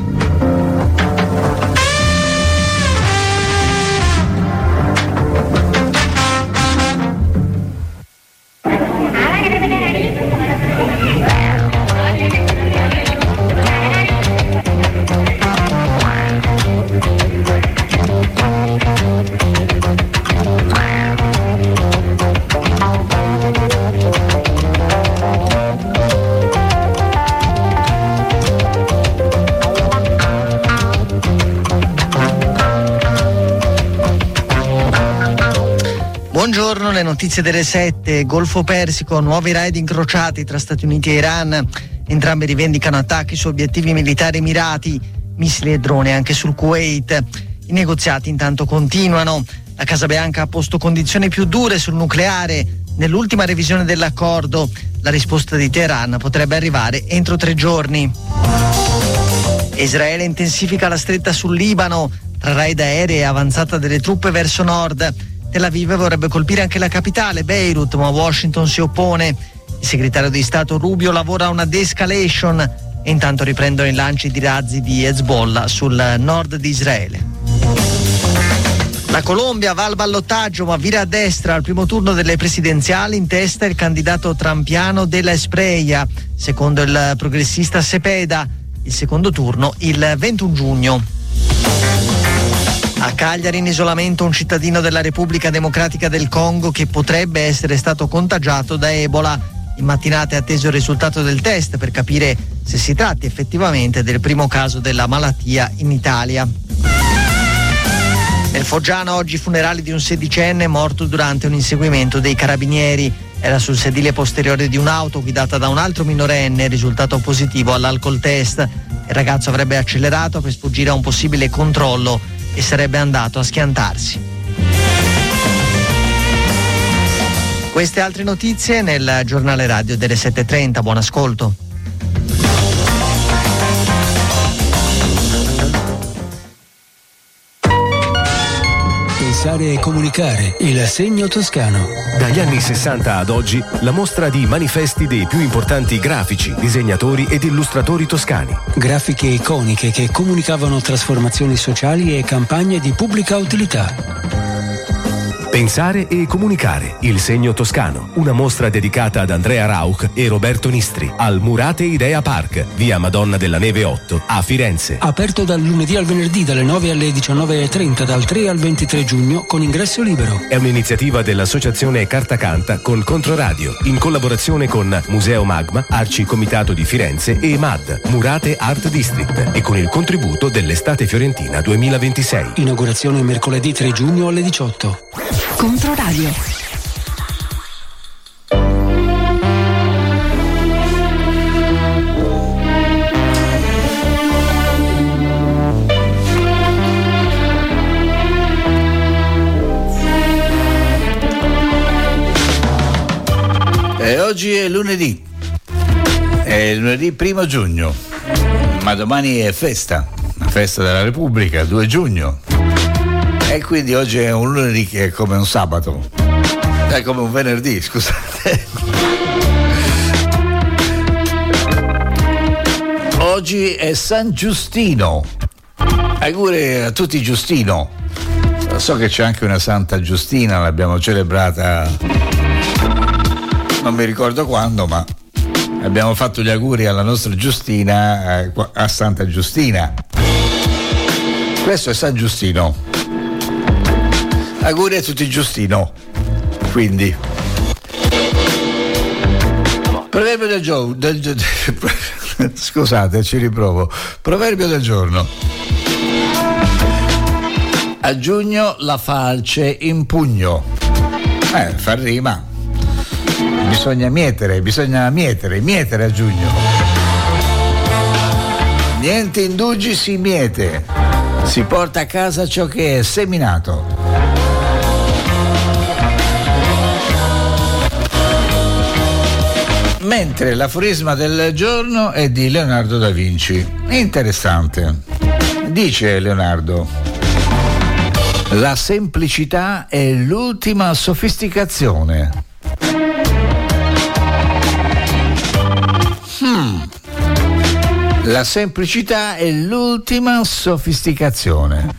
Buongiorno, le notizie delle 7. Golfo Persico, nuovi raid incrociati tra Stati Uniti e Iran. Entrambi rivendicano attacchi su obiettivi militari mirati, missili e droni anche sul Kuwait. I negoziati intanto continuano. La Casa Bianca ha posto condizioni più dure sul nucleare nell'ultima revisione dell'accordo. La risposta di Teheran potrebbe arrivare entro 3 giorni. Israele intensifica la stretta sul Libano, tra raid aerei e avanzata delle truppe verso nord. Tel Aviv vorrebbe colpire anche la capitale, Beirut, ma Washington si oppone. Il segretario di Stato Rubio lavora a una de-escalation e intanto riprendono i lanci di razzi di Hezbollah sul nord di Israele. La Colombia va al ballottaggio ma vira a destra al primo turno delle presidenziali, in testa il candidato trampiano de la Espriella, secondo il progressista Cepeda. Il secondo turno il 21 giugno. A Cagliari in isolamento un cittadino della Repubblica Democratica del Congo che potrebbe essere stato contagiato da Ebola. In mattinata è atteso il risultato del test per capire se si tratti effettivamente del primo caso della malattia in Italia. Nel Foggiano oggi funerali di un 16enne morto durante un inseguimento dei carabinieri. Era sul sedile posteriore di un'auto guidata da un altro minorenne, risultato positivo all'alcol test. Il ragazzo avrebbe accelerato per sfuggire a un possibile controllo e sarebbe andato a schiantarsi. Queste altre notizie nel giornale radio delle 7:30. Buon ascolto. Pensare e comunicare, il segno toscano. Dagli anni 60 ad oggi, la mostra di manifesti dei più importanti grafici, disegnatori ed illustratori toscani. Grafiche iconiche che comunicavano trasformazioni sociali e campagne di pubblica utilità. Pensare e comunicare, il segno toscano. Una mostra dedicata ad Andrea Rauch e Roberto Nistri al Murate Idea Park, via Madonna della Neve 8, a Firenze. Aperto dal lunedì al venerdì dalle 9 alle 19:30, dal 3 al 23 giugno con ingresso libero. È un'iniziativa dell'associazione Carta Canta con Controradio, in collaborazione con Museo Magma, Arci Comitato di Firenze e MAD, Murate Art District, e con il contributo dell'Estate Fiorentina 2026. Inaugurazione mercoledì 3 giugno alle 18. Controradio. E oggi è lunedì 1 giugno, ma domani è festa, la festa della Repubblica, 2 giugno. E quindi oggi è un lunedì che è come un sabato, è come un venerdì, scusate. Oggi è San Giustino. Auguri a tutti Giustino. So che c'è anche una Santa Giustina, l'abbiamo celebrata non mi ricordo quando, ma abbiamo fatto gli auguri alla nostra Giustina, a Santa Giustina. Questo è San Giustino. Auguri a tutti Giustino. Quindi proverbio del giorno scusate, ci riprovo. Proverbio del giorno: a giugno la falce in pugno. Fa rima. Bisogna mietere a giugno. Niente indugi si miete, si porta a casa ciò che è seminato. Mentre l'aforisma del giorno è di Leonardo da Vinci. Interessante. Dice Leonardo: la semplicità è l'ultima sofisticazione. La semplicità è l'ultima sofisticazione.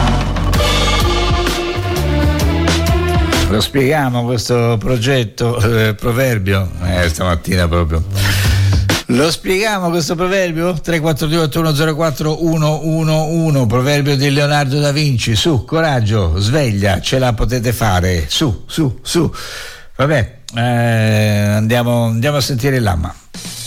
Lo spieghiamo questo progetto, proverbio, stamattina proprio. Lo spieghiamo questo proverbio? 342-8104-111, proverbio di Leonardo da Vinci. Su, coraggio, sveglia, ce la potete fare. Su. Vabbè, andiamo a sentire l'Amma.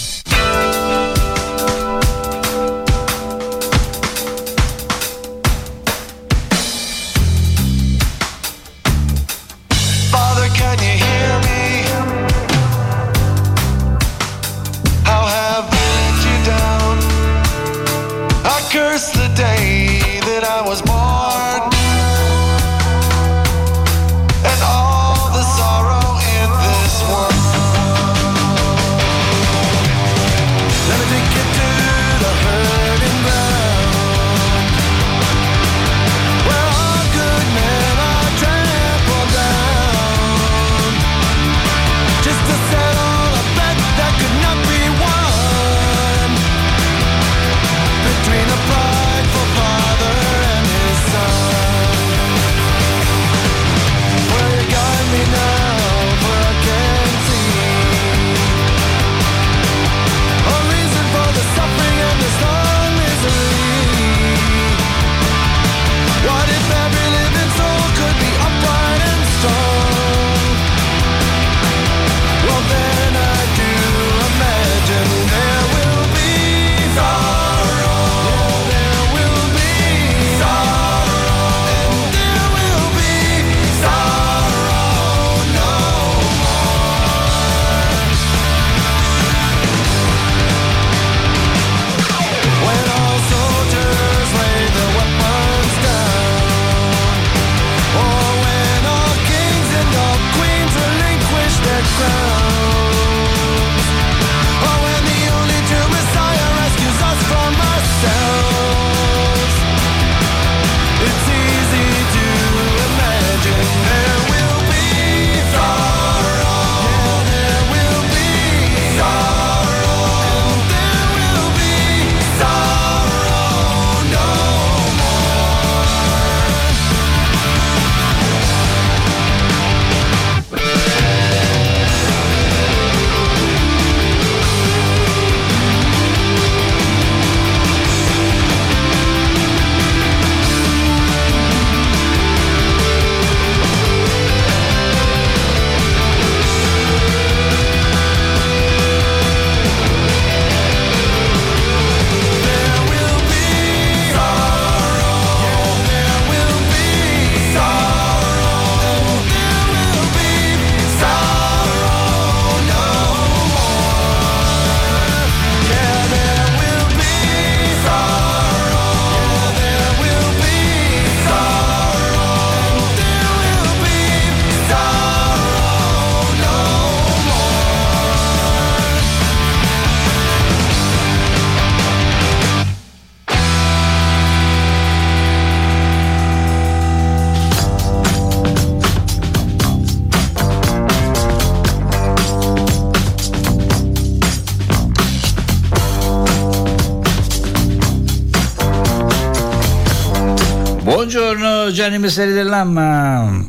Buongiorno Gianni Messeri dell'Amma.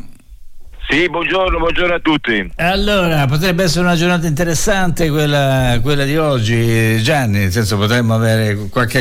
Sì, buongiorno a tutti. Allora, potrebbe essere una giornata interessante quella di oggi, Gianni, nel senso potremmo avere qualche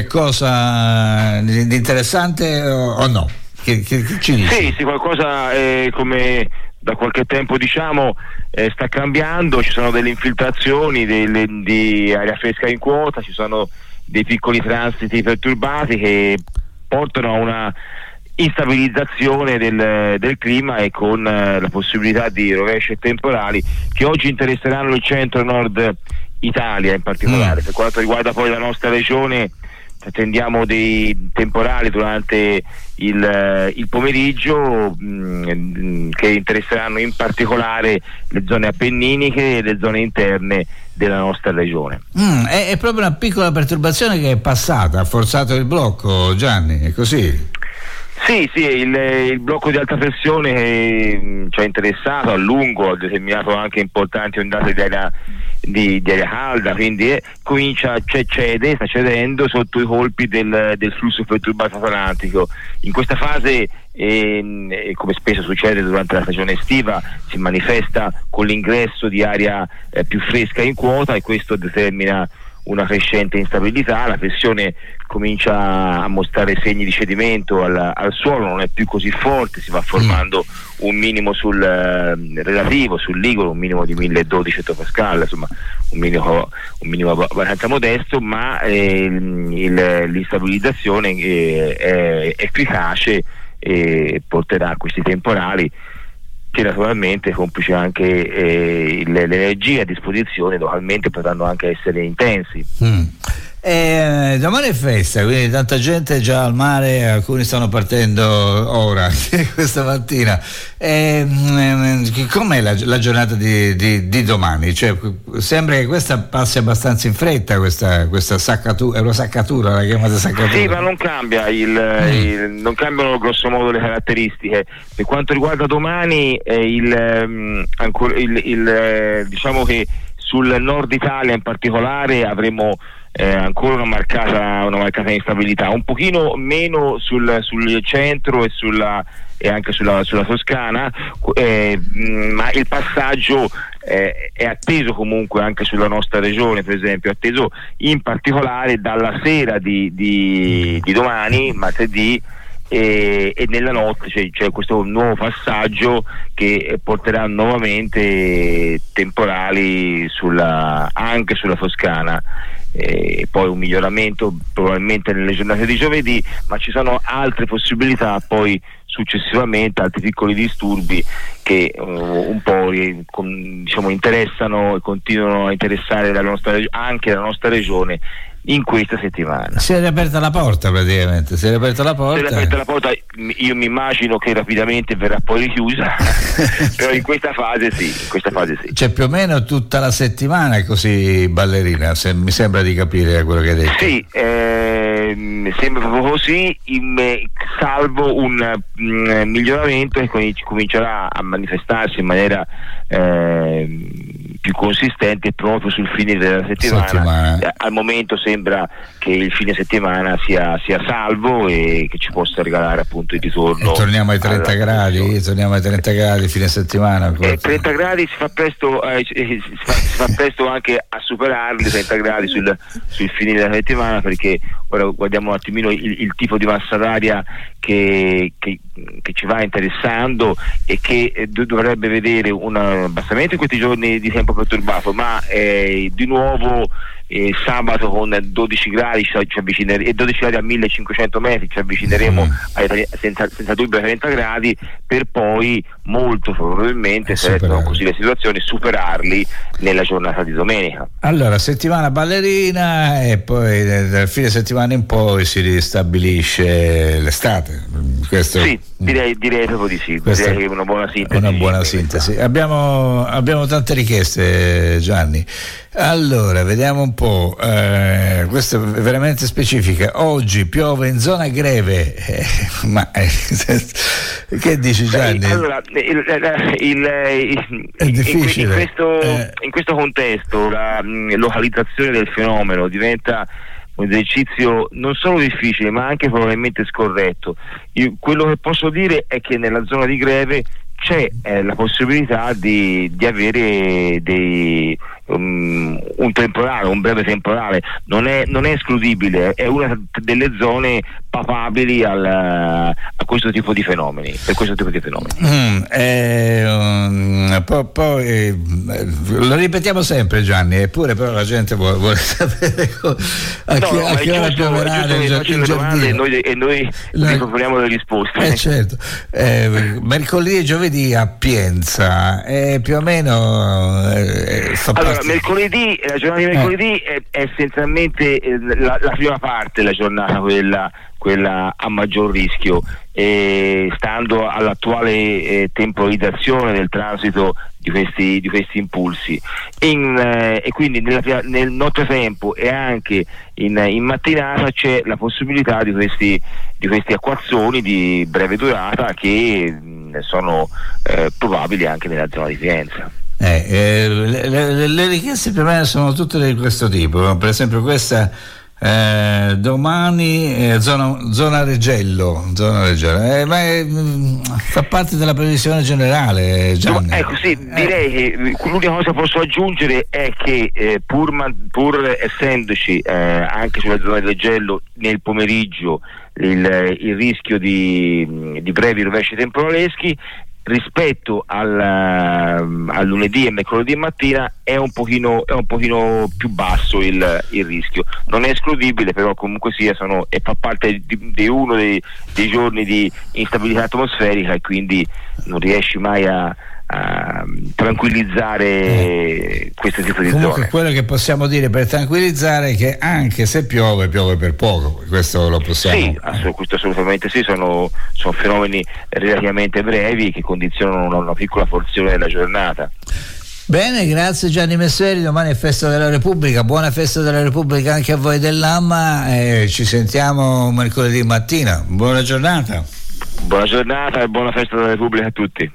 cosa di interessante o no? Che ci dici? Sì, qualcosa come da qualche tempo diciamo sta cambiando, ci sono delle infiltrazioni di aria fresca in quota, ci sono dei piccoli transiti perturbati che portano a una instabilizzazione del clima e con la possibilità di rovesci e temporali che oggi interesseranno il centro-nord Italia in particolare. Per quanto riguarda poi la nostra regione, attendiamo dei temporali durante il pomeriggio che interesseranno in particolare le zone appenniniche e le zone interne della nostra regione. È proprio una piccola perturbazione che è passata, ha forzato il blocco, Gianni, è così? Sì, il blocco di alta pressione ci ha interessato a lungo, ha determinato anche importanti ondate di aria calda, quindi sta cedendo sotto i colpi del flusso perturbato atlantico. In questa fase, come spesso succede durante la stagione estiva, si manifesta con l'ingresso di aria più fresca in quota, e questo determina una crescente instabilità. La pressione comincia a mostrare segni di cedimento al suolo, non è più così forte, si va formando un minimo sul relativo, sul ligure, un minimo di 1012 ettopascal, insomma un minimo abbastanza modesto, ma l'instabilizzazione è efficace e porterà a questi temporali che naturalmente, complice anche le energie a disposizione localmente, potranno anche essere intensi. Domani è festa, quindi tanta gente già al mare, alcuni stanno partendo ora, questa mattina. Com'è la giornata di domani? Cioè, sembra che questa passi abbastanza in fretta, questa saccatura, è una saccatura, la chiamata saccatura? Sì, ma non cambia non cambiano grosso modo le caratteristiche. Per quanto riguarda domani, diciamo che sul nord Italia in particolare avremo ancora una marcata instabilità, un pochino meno sul centro e anche sulla Toscana, ma il passaggio è atteso comunque anche sulla nostra regione, per esempio, atteso in particolare dalla sera di domani, martedì, e nella notte c'è questo nuovo passaggio che porterà nuovamente temporali anche sulla Toscana. Poi un miglioramento probabilmente nelle giornate di giovedì, ma ci sono altre possibilità poi successivamente, altri piccoli disturbi che un po' interessano e continuano a interessare anche la nostra regione in questa settimana. Si è riaperta la porta praticamente, io mi immagino che rapidamente verrà poi richiusa però in questa fase sì. C'è più o meno tutta la settimana così ballerina, mi sembra di capire quello che hai detto. Sì, sembra proprio così, salvo un miglioramento che comincerà a manifestarsi in maniera più consistente proprio sul fine della settimana. Al momento sembra che il fine settimana sia salvo e che ci possa regalare appunto il ritorno. Torniamo ai 30 gradi fine settimana. 30 gradi si fa presto anche a superarli, 30 gradi sul fine della settimana, perché ora guardiamo un attimino il tipo di massa d'aria che ci va interessando e che dovrebbe vedere un abbassamento in questi giorni di tempo perturbato, ma di nuovo sabato con 12 gradi ci avvicineremo, e 12 gradi a 1500 metri ci avvicineremo senza dubbio ai 30 gradi, per poi molto probabilmente, se restano così le situazioni, superarli nella giornata di domenica. Allora, settimana ballerina e poi dal fine settimana in poi si ristabilisce l'estate. Questo, sì, direi proprio di sì. Direi che è una buona sintesi. Abbiamo tante richieste, Gianni. Allora, vediamo un po'. Questa è veramente specifica. Oggi piove in zona Greve. Che dici, Gianni? Allora, è difficile. In questo contesto la localizzazione del fenomeno diventa un esercizio non solo difficile ma anche probabilmente scorretto. Quello che posso dire è che nella zona di Greve c'è la possibilità di avere un temporale, un breve temporale, non è escludibile, è una delle zone papabili a questo tipo di fenomeni, per questo tipo di fenomeni. Poi lo ripetiamo sempre, Gianni, eppure però la gente vuole sapere a che ora pioverà il giardino e noi proponiamo le risposte. Certo. Mercoledì e giovedì a Pienza più o meno allora, la giornata di mercoledì è essenzialmente la prima parte della giornata, quella quella a maggior rischio, stando all'attuale temporalizzazione del transito di questi impulsi, e quindi nel nottetempo e anche in mattinata c'è la possibilità di questi acquazzoni di breve durata che sono probabili anche nella zona di Firenze. Le richieste più o meno sono tutte di questo tipo. Per esempio questa domani zona Reggello, ma fa parte della previsione generale, Gianni. Ecco, sì, direi che l'unica cosa che posso aggiungere è che pur essendoci anche sulla zona di Reggello nel pomeriggio il rischio di brevi rovesci temporaleschi, rispetto al lunedì e mercoledì mattina è un pochino più basso il rischio. Non è escludibile, però comunque sia e fa parte di uno dei giorni di instabilità atmosferica, e quindi non riesci mai a tranquillizzare questo tipo di comunque zone. Quello che possiamo dire per tranquillizzare è che anche se piove per poco, questo lo possiamo. Sì, questo assolutamente sì, sono fenomeni relativamente brevi che condizionano una piccola porzione della giornata. Bene, grazie Gianni Messeri. Domani è festa della Repubblica, buona festa della Repubblica anche a voi dell'AMMA, e ci sentiamo mercoledì mattina. Buona giornata E buona festa della Repubblica a tutti.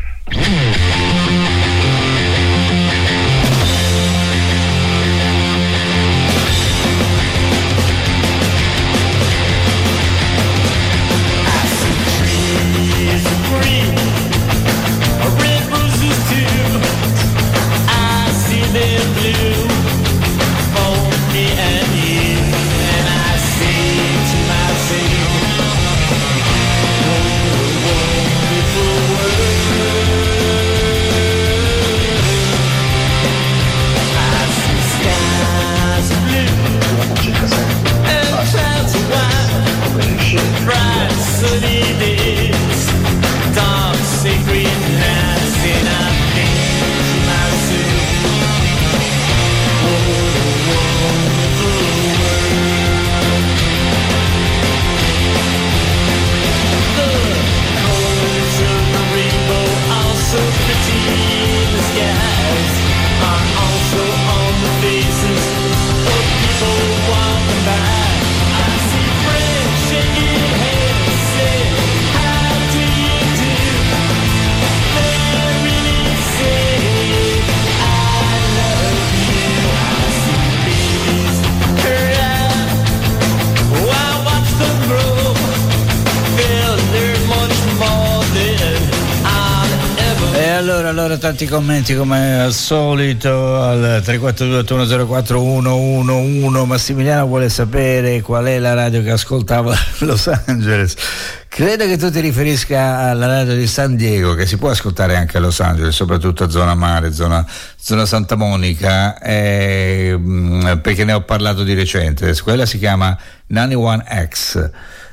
Allora tanti commenti come al solito al 342-8104-111. Massimiliano vuole sapere qual è la radio che ascoltava a Los Angeles. Credo che tu ti riferisca alla radio di San Diego, che si può ascoltare anche a Los Angeles, soprattutto a zona mare, zona Santa Monica, perché ne ho parlato di recente. Quella si chiama 91X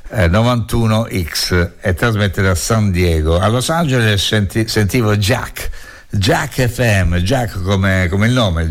91X e trasmette da San Diego. A Los Angeles sentivo Jack FM, Jack come il nome,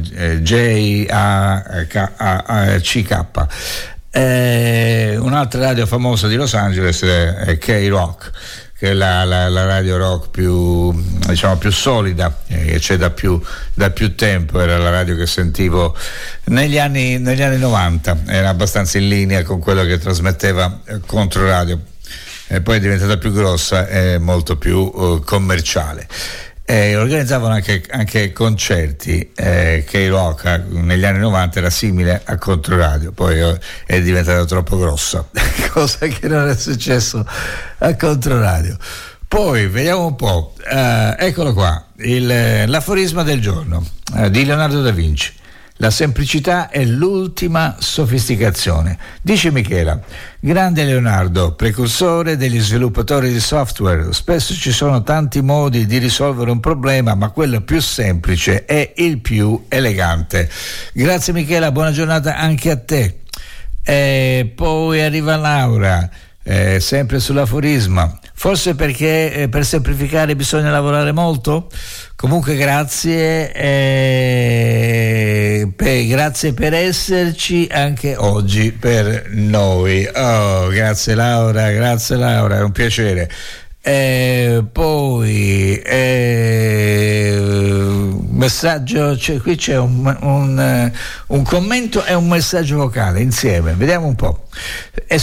JACK. Un'altra radio famosa di Los Angeles è K-Rock, che è la radio rock più solida, che c'è da più tempo. Era la radio che sentivo negli anni 90, era abbastanza in linea con quello che trasmetteva Controradio, e poi è diventata più grossa e molto più commerciale. Organizzavano anche concerti. K-Rock negli anni 90 era simile a Controradio, poi è diventata troppo grossa, cosa che non è successo a Controradio. Poi vediamo un po', eccolo qua, l'aforisma del giorno di Leonardo da Vinci: la semplicità è l'ultima sofisticazione. Dice Michela: grande Leonardo, precursore degli sviluppatori di software. Spesso ci sono tanti modi di risolvere un problema, ma quello più semplice è il più elegante. Grazie Michela, buona giornata anche a te. Poi arriva Laura, sempre sull'aforisma: Forse perché per semplificare bisogna lavorare molto? Comunque grazie, grazie per esserci anche oggi per noi. Oh, grazie Laura, è un piacere. Poi messaggio, qui c'è un commento e un messaggio vocale insieme, vediamo un po'. È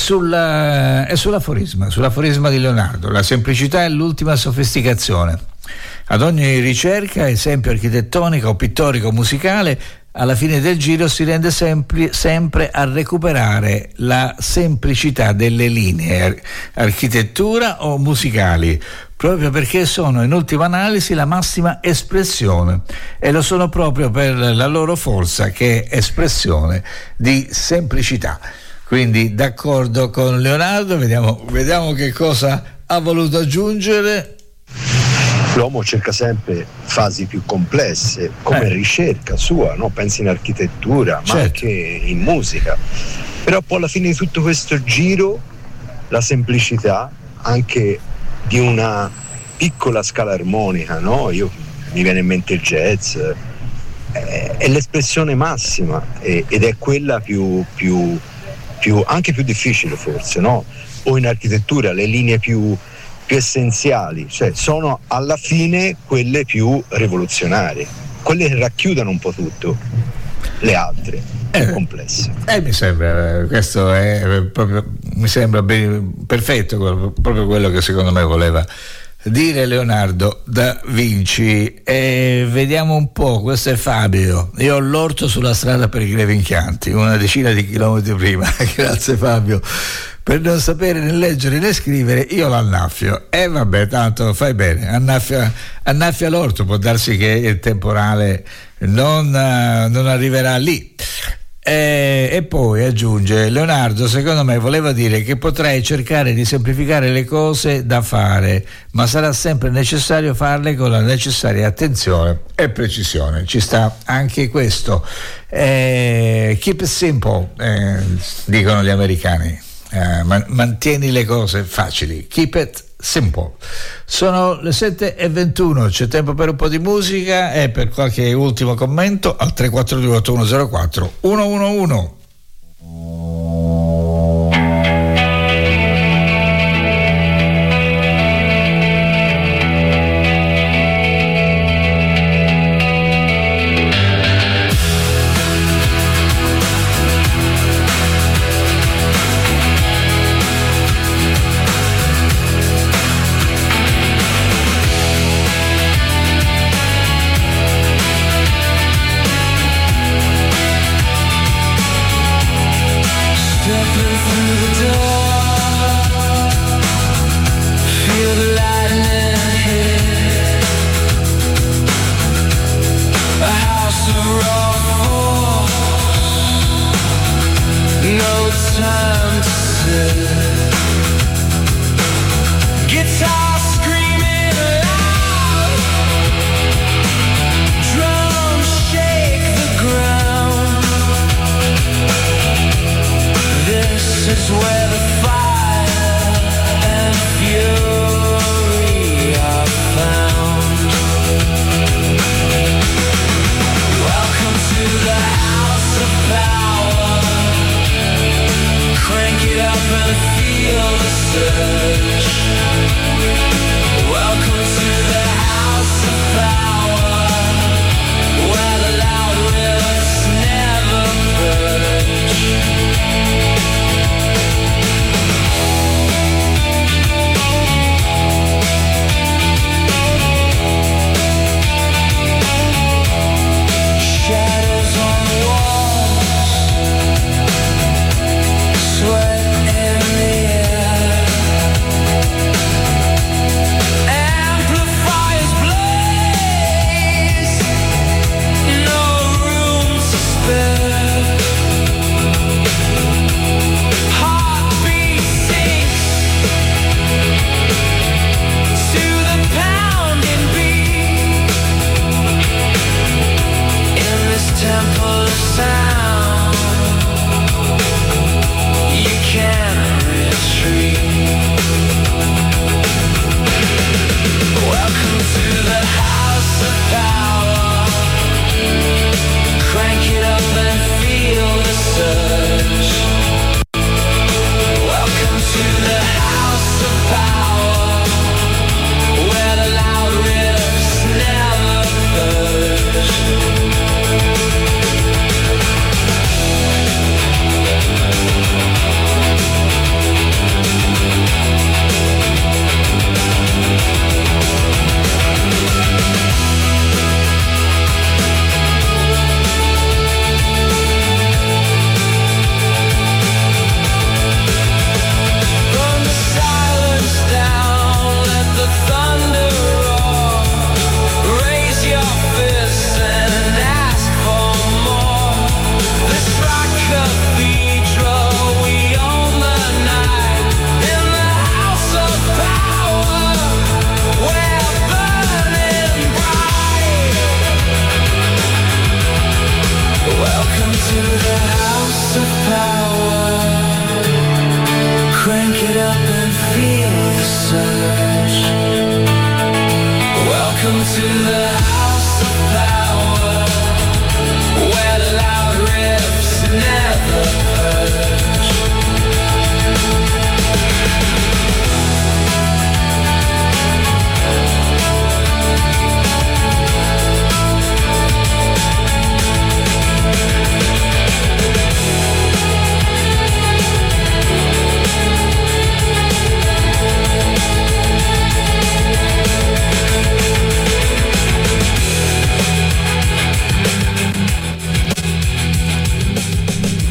sull'aforisma di Leonardo: la semplicità è l'ultima sofisticazione. Ad ogni ricerca, esempio architettonico, pittorico, musicale, alla fine del giro si rende sempre a recuperare la semplicità delle linee, architettura o musicali, proprio perché sono in ultima analisi la massima espressione, e lo sono proprio per la loro forza, che è espressione di semplicità. Quindi d'accordo con Leonardo, vediamo che cosa ha voluto aggiungere. L'uomo cerca sempre fasi più complesse, come ricerca sua, no? Pensi in architettura, ma anche in musica. Però poi alla fine di tutto questo giro, la semplicità anche di una piccola scala armonica, no? Mi viene in mente il jazz, è l'espressione massima ed è quella più anche più difficile forse, no? O in architettura le linee più essenziali, cioè sono alla fine quelle più rivoluzionarie, quelle che racchiudono un po' tutto, le altre più complesse. Mi sembra, questo è proprio, mi sembra perfetto, proprio quello che secondo me voleva dire Leonardo da Vinci. Vediamo un po', questo è Fabio: io ho l'orto sulla strada per i Grevinchianti, una decina di chilometri prima. Grazie Fabio. Per non sapere né leggere né scrivere io l'annaffio. Vabbè, tanto fai bene, annaffia l'orto, può darsi che il temporale non arriverà lì. E poi aggiunge Leonardo: secondo me voleva dire che potrei cercare di semplificare le cose da fare, ma sarà sempre necessario farle con la necessaria attenzione e precisione. Ci sta anche questo. Keep it simple, dicono gli americani. Mantieni le cose facili, keep it simple. Sono le 7:21, c'è tempo per un po' di musica e per qualche ultimo commento al 342 8104 111. Sweat in the air.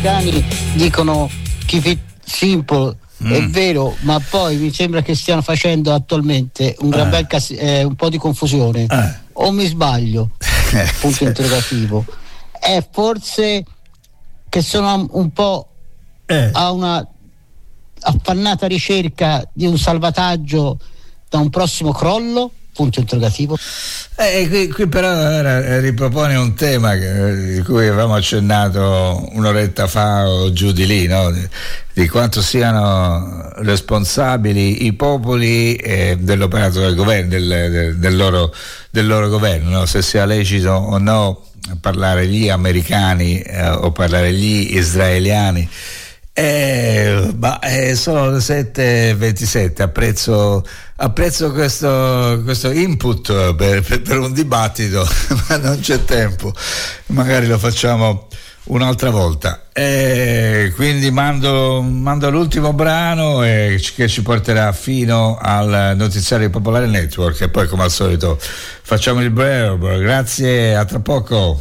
americani dicono keep it simple, è vero, ma poi mi sembra che stiano facendo attualmente un gran bel un po' di confusione. O mi sbaglio? Punto interrogativo. È forse che sono un po' a una affannata ricerca di un salvataggio da un prossimo crollo? Punto interrogativo. Qui però ripropone un tema di cui avevamo accennato un'oretta fa o giù di lì, no? Di quanto siano responsabili i popoli dell'operato del governo, del loro governo, no? Se sia lecito o no parlare gli americani o parlare gli israeliani. Sono le 7:27, apprezzo questo input per un dibattito, ma non c'è tempo, magari lo facciamo un'altra volta. Quindi mando l'ultimo brano che ci porterà fino al notiziario Popolare Network e poi come al solito facciamo il breve. Grazie, a tra poco.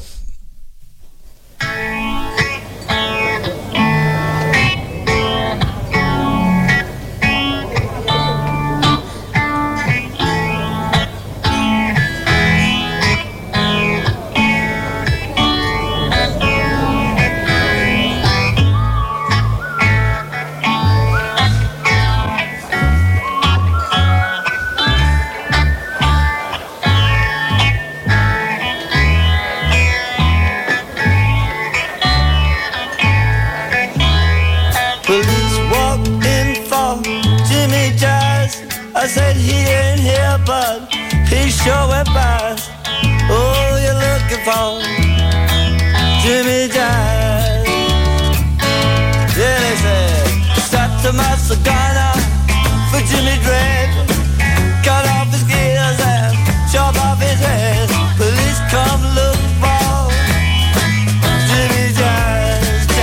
I said he ain't here, but he sure went by. Oh, you're looking for Jimmy Jive. Yeah, they said, stop to my cigar for Jimmy Dread. Cut off his gears and chop off his head. Police come look for Jimmy Jive.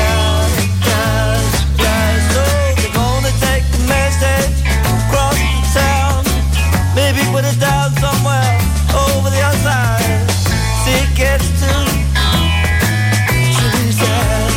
So they're gonna take the message across the town. Maybe put it down somewhere over the other side. See it gets to Jimmy Jive.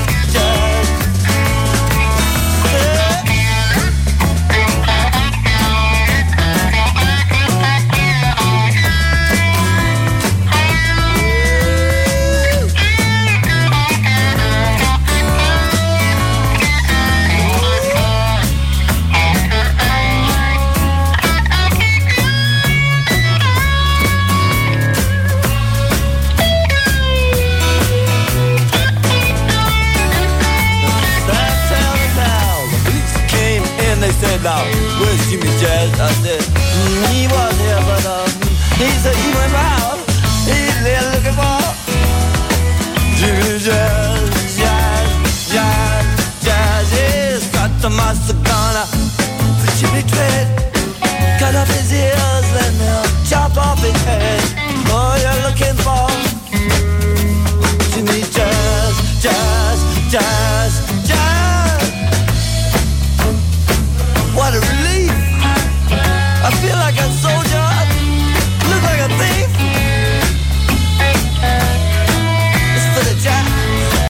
Now, where's Jimmy Jazz? I said, he was here, but he said he went out. He's there looking for Jimmy Jazz, Jazz, Jazz, Jazz. Yes, got the master gunner for Jimmy Dread. Cut off his ears and chop off his head. Oh, you're looking for Jimmy Jazz, Jazz, Jazz, Jazz. What a relief! I feel like a soldier